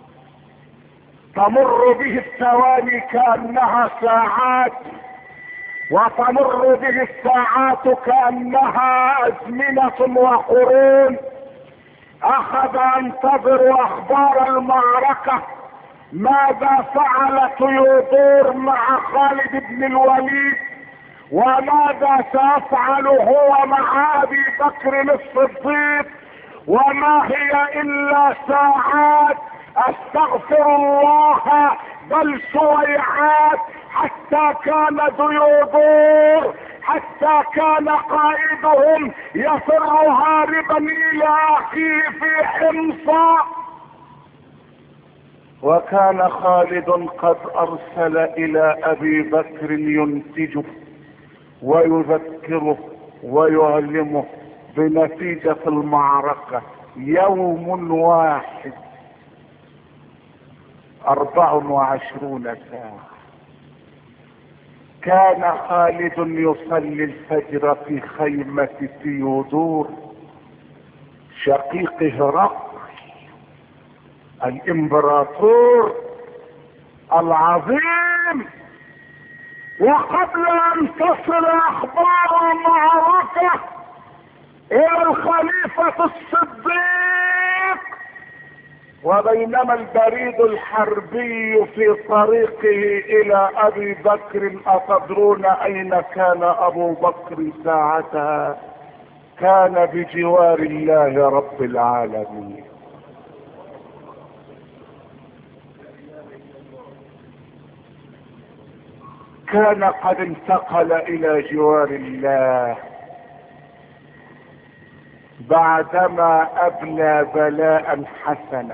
تمر به الثواني كأنها ساعات، وتمر به الساعات كأنها أزمنة وقرون. أخذ ينتظر أخبار المعركة، ماذا فعل تيودور مع خالد بن الوليد، وماذا سيفعل هو مع أبي بكر الصديق، وما هي إلا ساعات، استغفر الله، بل سويعات، حتى كان تيودور، حتى كان قائدهم يفر هاربا الى اخيه في حمص. وكان خالد قد ارسل الى ابي بكر ينتجه ويذكره ويعلمه بنتيجة المعركة. يوم واحد 24 ساعة كان خالد يصلي الفجر في خيمة تيودور شقيق هرقل الامبراطور العظيم. وقبل ان تصل اخبار المعركة الى الخليفة الصديق، وبينما البريد الحربي في طريقه الى ابي بكر، اتدرون اين كان ابو بكر ساعتها؟ كان بجوار الله رب العالمين. كان قد انتقل الى جوار الله بعدما ابلى بلاء حسنا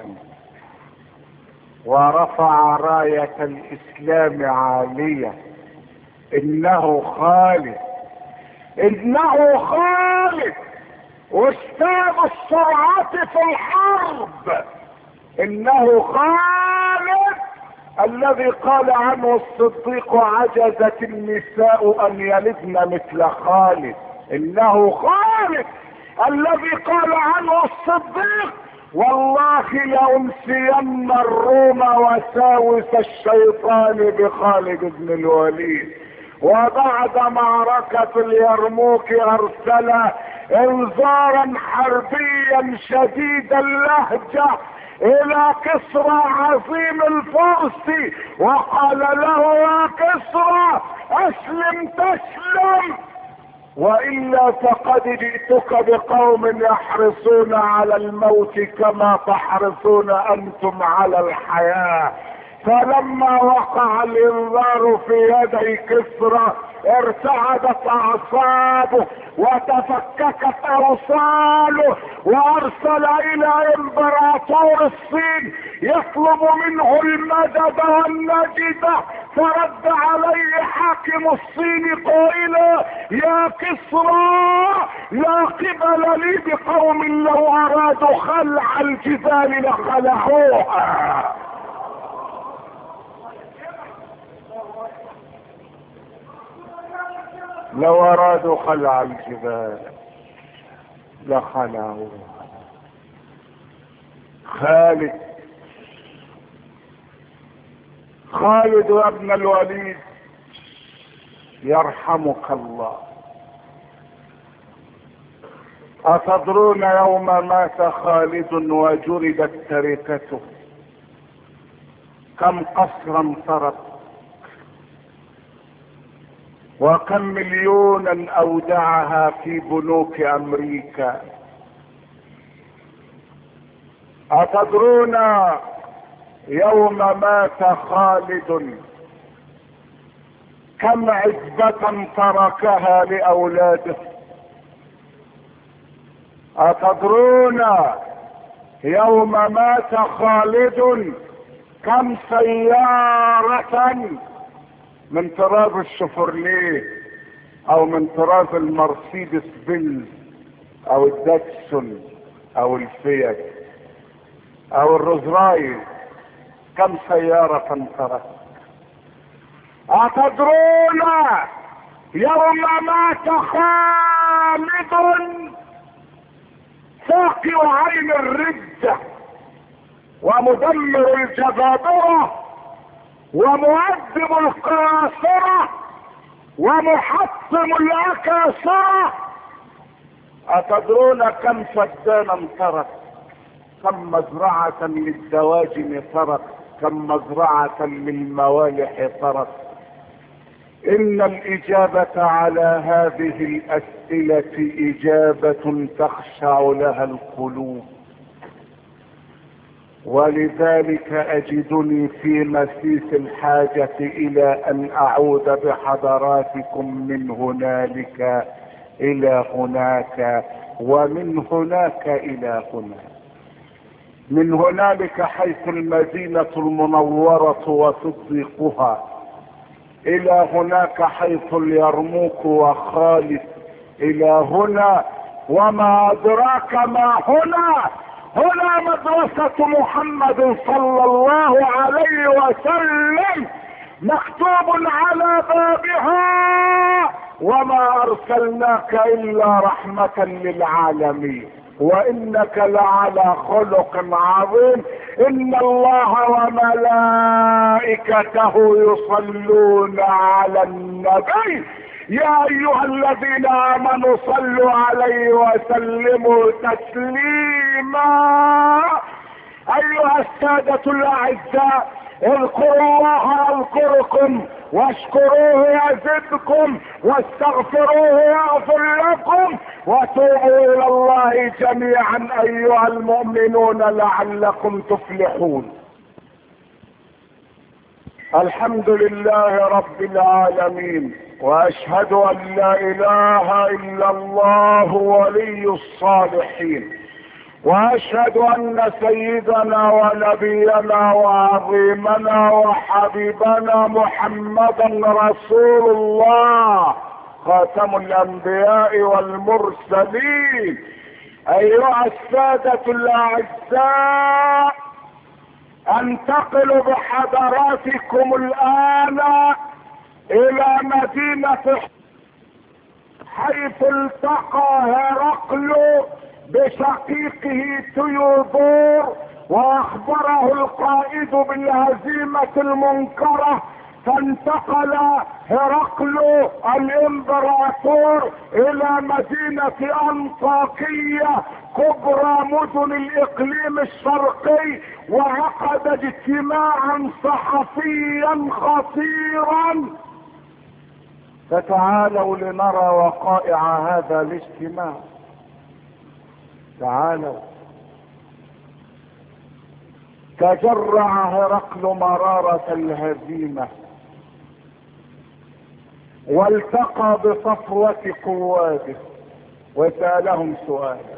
ورفع راية الاسلام عالية. انه خالد، انه خالد استاذ السرعة في الحرب، انه خالد الذي قال عنه الصديق عجزت النساء ان يلدن مثل خالد. انه خالد الذي قال عنه الصديق والله لأنسين الروم وساوس الشيطان بخالد بن الوليد. وبعد معركة اليرموك ارسل انذارا حربيا شديد اللهجة الى كسرى عظيم الفرس، وقال له يا كسرى اسلم تسلم، والا فقد جئتك بقوم يحرصون على الموت كما تحرصون انتم على الحياة. فلما وقع الانذار في يدي كسرى ارتعدت اعصابه وتفككت اوصاله، وارسل الى امبراطور الصين يطلب منه المدد والنجدة، فرد عليه حاكم الصين قائلا يا كسرى لا قبل لي بقوم لو ارادوا خلع الجبال لخلعوها. لو ارادوا خلع الجبال لخلعوها. خالد يا ابن الوليد يرحمك الله، أتدرون يوم مات خالد وجردت تركته كم قصرا ترك، وكم مليونا اودعها في بنوك امريكا؟ اتدرون يوم مات خالد كم عزبة تركها لاولاده؟ اتدرون يوم مات خالد كم سيارة من طراز الشيفروليه او من طراز المرسيدس بنز او الداتسون او الفيات او الروز رايس، كم سيارة انطرت. أتدرون يوم مات خالد ساقي عين الردة ومدمر الجبابرة ومؤدب القاصرة ومحطم الأكاسرة، أتدرون كم فدانا انطرت، كم مزرعة للدواجن طرت، كم مزرعة للموالح طرت. إن الإجابة على هذه الأسئلة إجابة تخشع لها القلوب، ولذلك أجدني في مسيس الحاجة إلى أن أعود بحضراتكم من هنالك إلى هناك، ومن هناك إلى هناك، من هنالك حيث المدينة المنورة وصديقها، إلى هناك حيث اليرموك وخالد، إلى هنا وما أدراك ما هنا. هنا مدرسة محمد صلى الله عليه وسلم، مكتوب على بابها وما أرسلناك إلا رحمة للعالمين وإنك لعلى خلق عظيم. إن الله وملائكته يصلون على النبي يا أيها الذين آمنوا صلوا عليه وسلموا تسليما. أيها السادة الأعزاء، اذكروا الله يذكركم واشكروه يزدكم واستغفروه يغفر لكم وتوبوا إلى الله جميعا أيها المؤمنون لعلكم تفلحون. الحمد لله رب العالمين، واشهد ان لا اله الا الله ولي الصالحين، واشهد ان سيدنا ونبينا وعظيمنا وحبيبنا محمدا رسول الله خاتم الانبياء والمرسلين. ايها السادة الاعزاء، انتقل بحضراتكم الان الى مدينة حيث التقى هرقل بشقيقه تيودور واخبره القائد بالهزيمة المنكرة، فانتقل هرقل الامبراطور الى مدينة انطاكية كبرى مدن الاقليم الشرقي، وعقد اجتماعا صحفيا خطيرا. فتعالوا لنرى وقائع هذا الاجتماع. تعالوا. تجرع هرقل مرارة الهزيمة والتقى بصفوة قواده وسألهم سؤالا: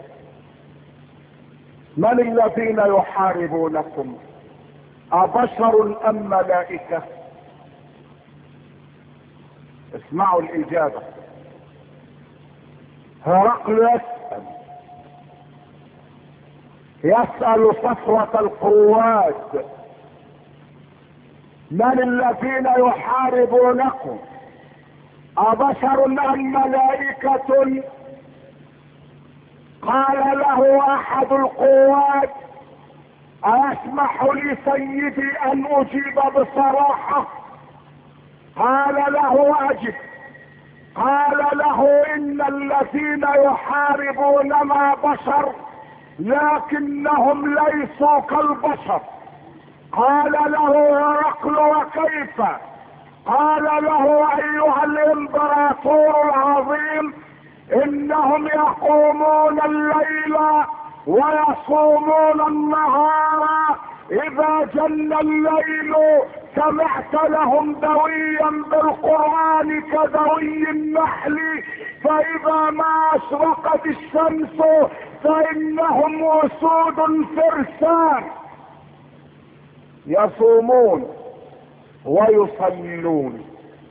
من الذين يحاربونكم؟ أبشر أم ملائكة؟ اسمعوا الإجابة. هرقل يسأل صفوة القواد: من الذين يحاربونكم؟ أبشر أم ملائكة؟ قال له أحد القواد: أسمح لي سيدي أن أجيب بصراحة؟ قال له: أجب. قال له: إن الذين يحاربوننا بشر لكنهم ليسوا كالبشر. قال له هرقل: وكيف؟ قال له: أيها الامبراطور العظيم، إنهم يقومون الليل ويصومون النهار، إذا جن الليل سمعت لهم دويا بالقرآن كدوي النحل، فإذا ما أشرقت الشمس فإنهم أسود فرسان يصومون ويصلون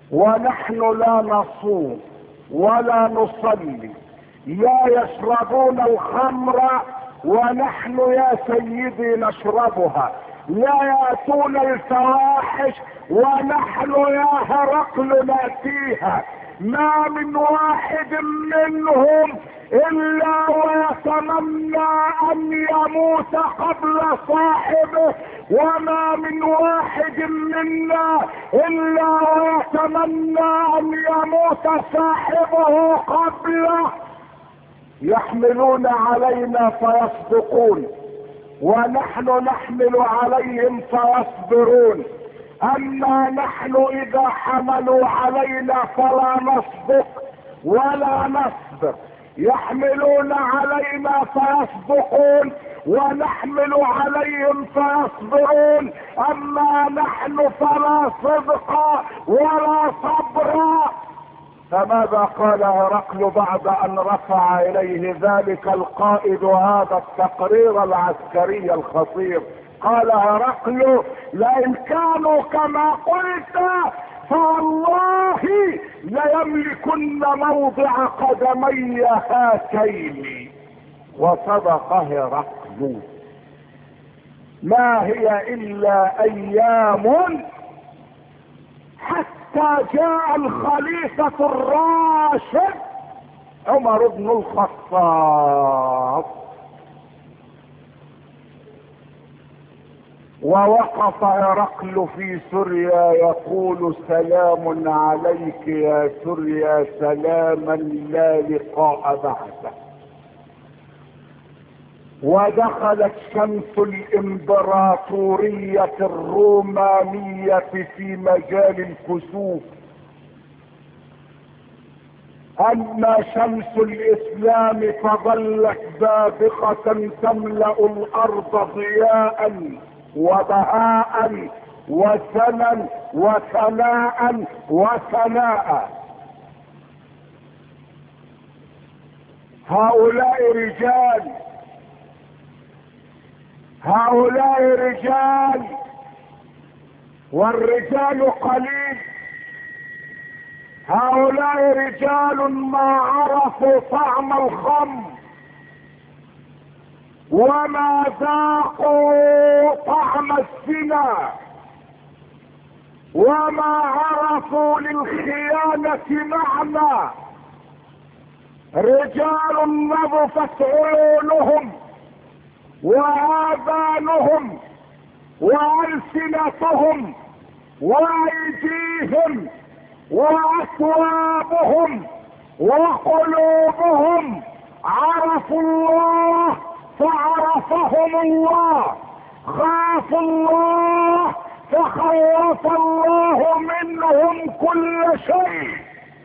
ونحن لا نصوم ولا نصلي، لا يشربون الخمر ونحن يا سيدي نشربها، لا يأتون الفواحش ونحن يا هرقل نأتيها، ما من واحد منهم الا ويتمنى ان يموت قبل صاحبه، وما من واحد منا الا ويتمنى ان يموت صاحبه قبله. يحملون علينا فيصدقون ونحن نحمل عليهم فيصبرون، اما نحن اذا حملوا علينا فلا نصدق ولا نصبر. يحملون علينا فيصدقون ونحمل عليهم فيصبرون، اما نحن فلا صدق ولا صبر. فماذا قال هرقل بعد ان رفع اليه ذلك القائد هذا التقرير العسكري الخطير؟ قال هرقل: لئن كانوا كما قلت فوالله ليملكن موضع قدمي هاتين. وصدق هرقل. ما هي الا ايام حتى جاء الخليفة الراشد عمر بن الخطاب، ووقف هرقل في سوريا يقول: سلام عليك يا سوريا سلاما لا لقاء بعده. ودخلت شمس الامبراطورية الرومانية في مجال الكسوف. اما شمس الاسلام فظلت بابقة تملأ الارض ضياء وبهاء وسنا وثناء وثناء. هؤلاء رجال والرجال قليل. هؤلاء رجال ما عرفوا طعم الخمر وما ذاقوا طعم الزنا وما عرفوا للخيانة معنى. رجال نظفت عيونهم وآذانهم وألسنتهم وأيديهم وأثوابهم وقلوبهم عرفوا الله فعرفهم الله، خافوا الله فخوف الله منهم كل شيء.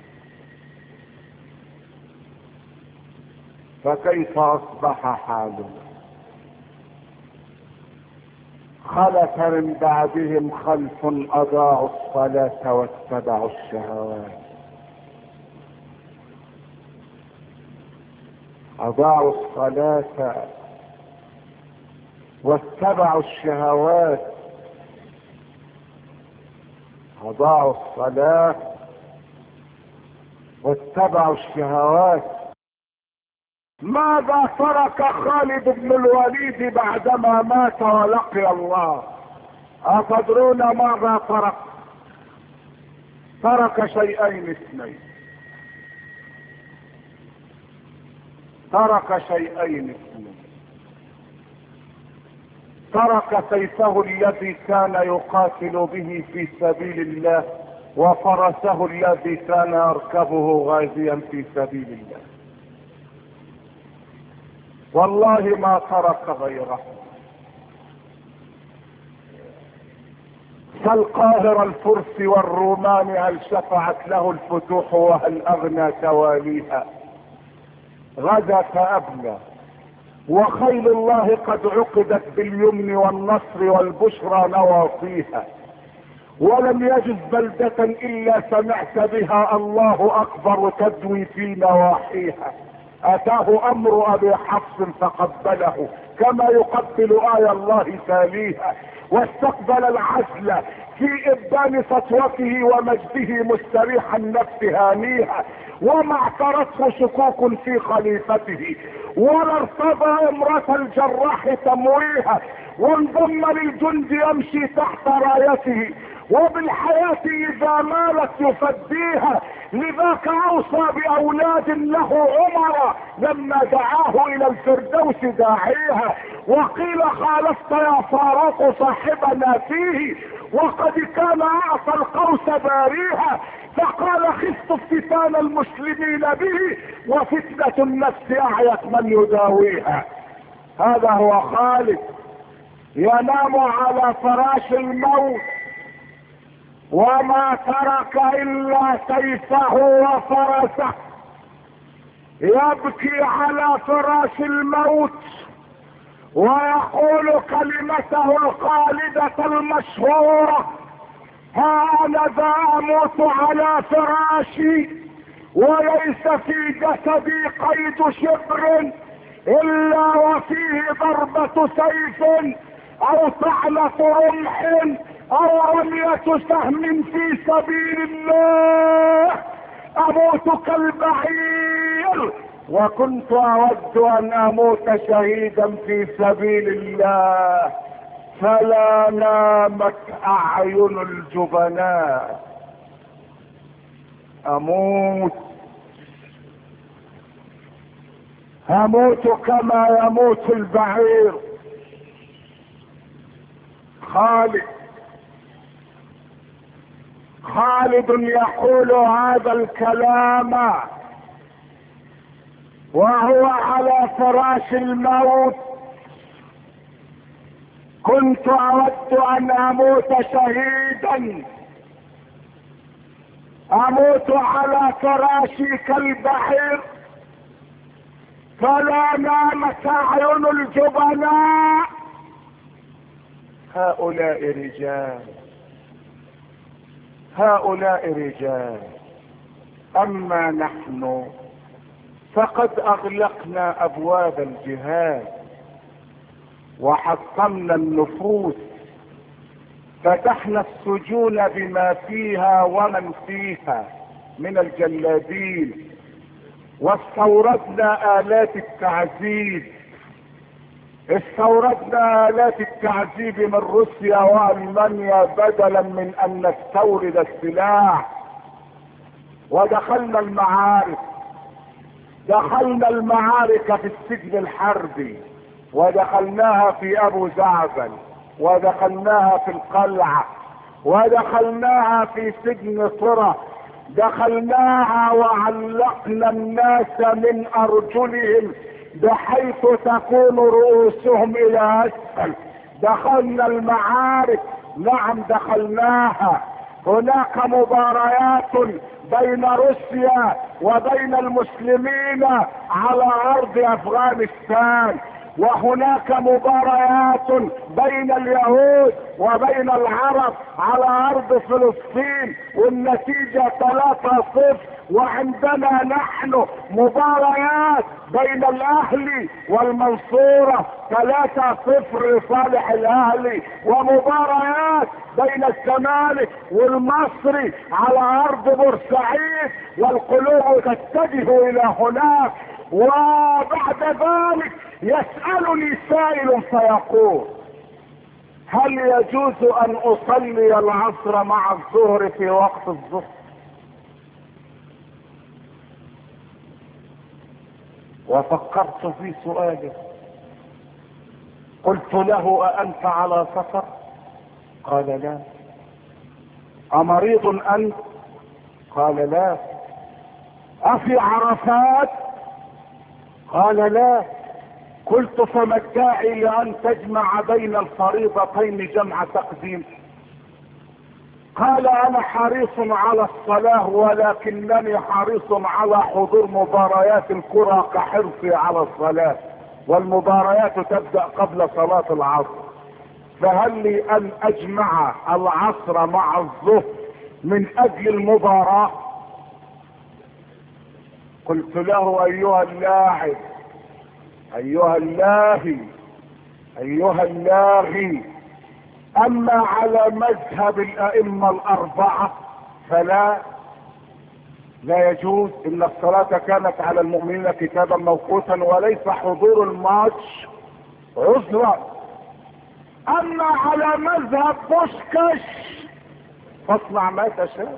فكيف أصبح حالهم؟ خلف من بعدهم خلف اضاعوا الصلاة واتبعوا الشهوات. اضاعوا الصلاة واتبعوا الشهوات. اضاعوا الصلاة واتبعوا الشهوات. ماذا ترك خالد بن الوليد بعدما مات ولقي الله؟ أتدرون ماذا ترك؟ ترك شيئين اثنين. ترك سيفه الذي كان يقاتل به في سبيل الله وفرسه الذي كان يركبه غازيا في سبيل الله. والله ما ترك غيره. فالقاهر الفرس والرومان هل شفعت له الفتوح وهل اغنى تواليها؟ غدا فابلى، وخيل الله قد عقدت باليمن والنصر والبشرى نواصيها، ولم يجز بلدة الا سمعت بها الله اكبر تدوي في نواحيها. اتاه امر ابي حفص فقبله كما يقبل آي الله تاليها، واستقبل العزل في ابدان سطوته ومجده مستريح النفس هانيها، وما اعترته شكوك في خليفته، ولا ارتضى امرة الجراح تمويها، وانضم للجند يمشي تحت رايته، وبالحياة اذا مالت يفديها. لذاك اوصى باولاد له عمر لما دعاه الى الفردوس داعيها، وقيل خالفت يا فاروق صاحبنا فيه، وقد كان اعطى القوس باريها، فقال خفت افتتان المسلمين به، وفتنة النفس اعيت من يداويها. هذا هو خالد ينام على فراش الموت، وما ترك الا سيفه وفرسه، يبكي على فراش الموت ويقول كلمته الخالدة المشهورة: ها انا ذا اموت على فراشي، وليس في جسدي قيد شبر الا وفيه ضربة سيف او طعنة رمح او رمية سهم في سبيل الله، اموت كالبعير، وكنت اود ان اموت شهيدا في سبيل الله، فلا نامت اعين الجبناء. هموت كما يموت البعير. خالد يقول هذا الكلام وهو على فراش الموت: كنت اود ان اموت شهيدا، اموت على فراشي كالبحر، فلا نامت اعين الجبناء. هؤلاء رجال، اما نحن فقد اغلقنا ابواب الجهاد وحطمنا النفوس، فتحنا السجون بما فيها ومن فيها من الجلادين، واستوردنا آلات التعذيب من روسيا وألمانيا بدلا من ان نستورد السلاح. ودخلنا المعارك في السجن الحربي، ودخلناها في ابو زعبل، ودخلناها في القلعة، ودخلناها في سجن طرة، دخلناها وعلقنا الناس من ارجلهم بحيث تكون رؤوسهم الى اسفل. دخلنا المعارك، نعم دخلناها. هناك مباريات بين روسيا وبين المسلمين على ارض افغانستان، وهناك مباريات بين اليهود وبين العرب على ارض فلسطين، والنتيجة 3-0. وعندنا نحن مباريات بين الاهلي والمنصورة 3-0 لصالح الاهلي، ومباريات بين الزمالك والمصري على ارض بورسعيد، والقلوب تتجه الى هناك. وبعد ذلك يسألني سائل فيقول: هل يجوز ان اصلي العصر مع الظهر في وقت الظهر؟ وفكرت في سؤاله، قلت له: أأنت على سفر؟ قال لا. أمريض أنت؟ قال لا. أفي عرفات؟ قال لا. قلت: فما الداعي لأن تجمع بين الفريضتين جمع تقديم؟ قال: أنا حريص على الصلاة، ولكنني حريص على حضور مباريات الكرة كحرصي على الصلاة، والمباريات تبدأ قبل صلاة العصر، فهل لي أن أجمع العصر مع الظهر من أجل المباراة؟ قلت له: أيها اللاعب، أيها اللاهي، اما على مذهب الائمة الاربعة فلا يجوز. ان الصلاة كانت على المؤمنين كتابا موقوتا وليس حضور الماتش عذرا. اما على مذهب بوشكاش فاصنع ما تشاء،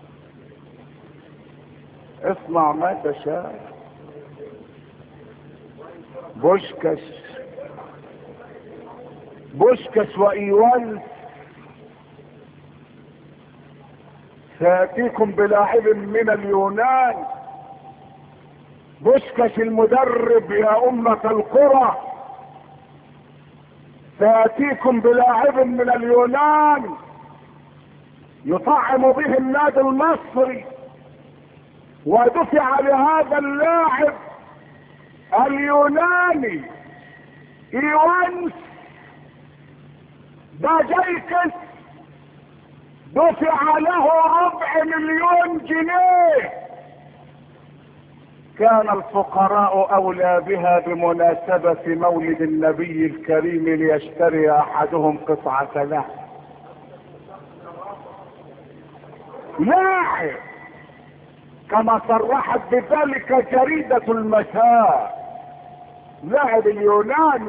اصنع ما تشاء. بوشكاش وايوان سيأتيكم بلاعب من اليونان. بوشكاش المدرب يا أمة القرى سيأتيكم بلاعب من اليونان يطعم به النادي المصري، ودفع لهذا اللاعب اليوناني ايوانس باجيكس دفع له 250,000 جنيه. كان الفقراء اولى بها بمناسبة مولد النبي الكريم ليشتري احدهم قطعة له. لاعب كما صرحت بذلك جريدة المساء، لاعب اليوناني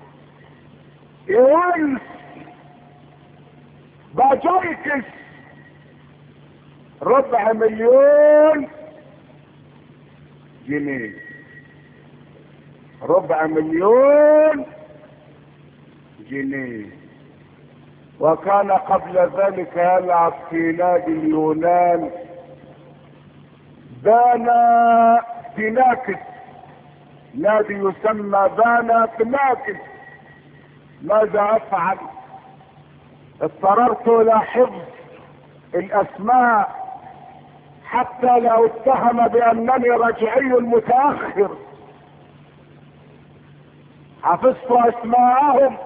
ايوانس باجيكس 250,000 جنيه. 250,000 جنيه. وكان قبل ذلك يلعب في نادي اليونان بانا بناكس، نادي يسمى بانا بناكس. ماذا افعل؟ اضطررت الى حفظ الاسماء حتى لا اتهم بانني رجعي متاخر. حفظت اسماءهم.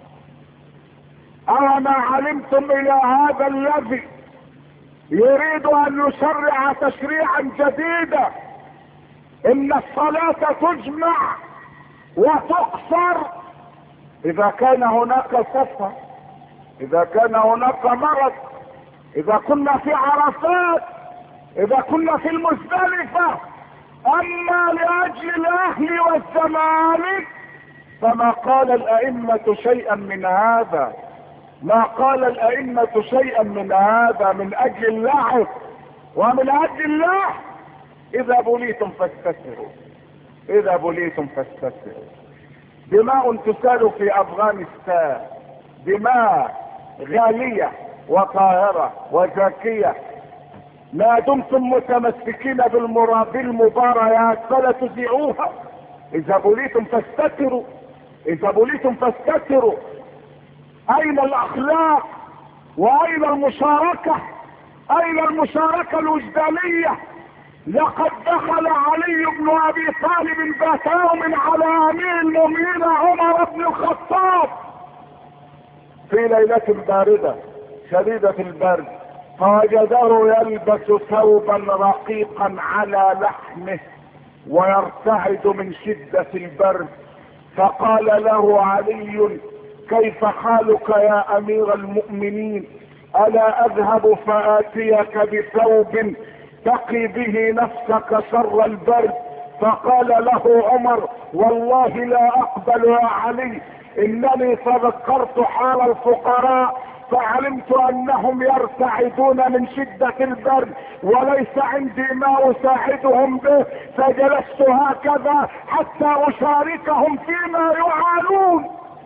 اما علمتم الى هذا الذي يريد ان يشرع تشريعا جديدا ان الصلاة تجمع وتقصر اذا كان هناك سفر، اذا كان هناك مرض، اذا كنا في عرفات، اذا كنا في المزدلفة. اما لاجل الاهل والزمالك فما قال الائمة شيئا من هذا، ما قال الائمة شيئا من هذا من اجل اللعب ومن اجل الله. اذا بليتم فاستتروا، اذا بليتم فاستتروا. دماء تسال في افغانستان، دماء غالية وطاهرة وزاكية. ما دمتم متمسكين بالمباريات فلا تذيعوها. اذا بليتم فاستتروا، اذا بليتم فاستتروا. اين الاخلاق واين المشاركة؟ اين المشاركة الوجدانية؟ لقد دخل علي بن ابي طالب ذات يوم على امير المؤمنين عمر بن الخطاب في ليلة باردة شديدة البرد، فوجده يلبس ثوبا رقيقا على لحمه ويرتعد من شدة البرد. فقال له علي: كيف حالك يا امير المؤمنين؟ الا اذهب فاتيك بثوب تقي به نفسك شر البرد؟ فقال له عمر: والله لا اقبل يا علي، انني تذكرت حال الفقراء فعلمت انهم يرتعدون من شدة البرد وليس عندي ما اساعدهم به، فجلست هكذا حتى اشاركهم فيما يعانون.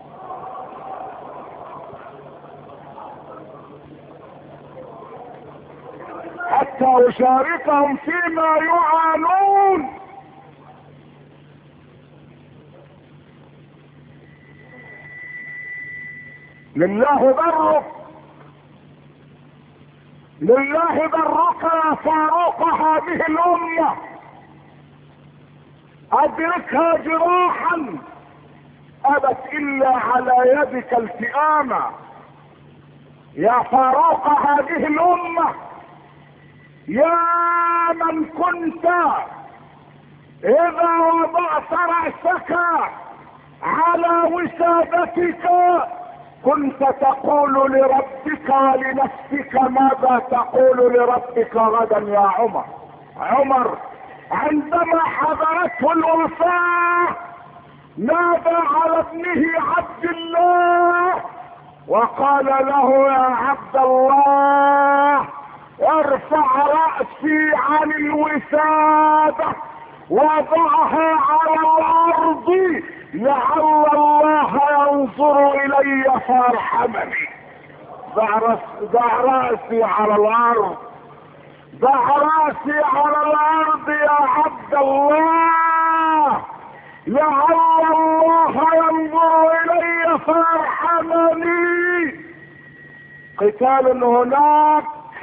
حتى اشاركهم فيما يعانون. لله برك، لله برك يا فاروق هذه الامة. ادركها جراحا ابت الا على يدك التئامة. يا فاروق هذه الامة، يا من كنت اذا وضعت رأسك على وسادتك كنت تقول لربك ولنفسك ماذا تقول لربك غدا يا عمر؟ عمر عندما حضرته الوفاة نادى على ابنه عبد الله وقال له يا عبد الله ارفع رأسي عن الوسادة وضعها على الارض لعل الله ينظر الي فيرحمني. ضع رأسي على الارض، ضع رأسي على الارض يا عبد الله لعل الله ينظر الي فيرحمني. قتال هناك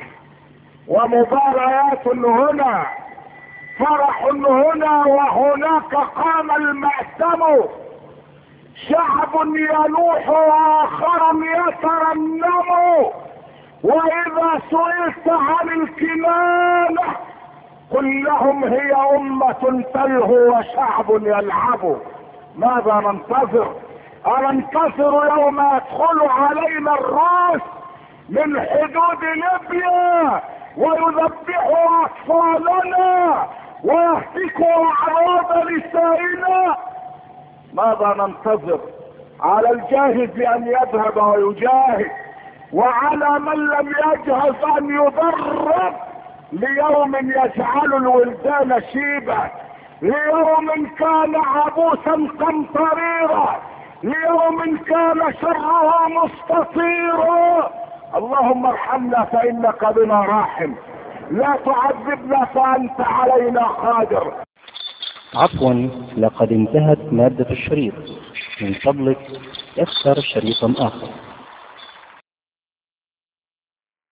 ومباريات هنا، فرح هنا وهناك، قام المأتم، شعب يلوح واخر يترنم، واذا سئلت عن الكنانة قل لهم هي امة تلهو وشعب يلعب. ماذا ننتظر؟ أننتظر يوم يدخل علينا الروس من حدود ليبيا ويذبحوا اطفالنا ويهتكوا اعراض نسائنا؟ ماذا ننتظر؟ على الجاهز ان يذهب ويجاهد، وعلى من لم يجهز ان يدرب ليوم يجعل الولدان شيبا، ليوم كان عبوسا قمطريرا، ليوم كان شره مستطيرا. اللهم ارحمنا فانك بنا راحم، لا تعذبنا فانت علينا قادر. عفوا، لقد انتهت مادة الشريط، من فضلك اختر شريطا اخر.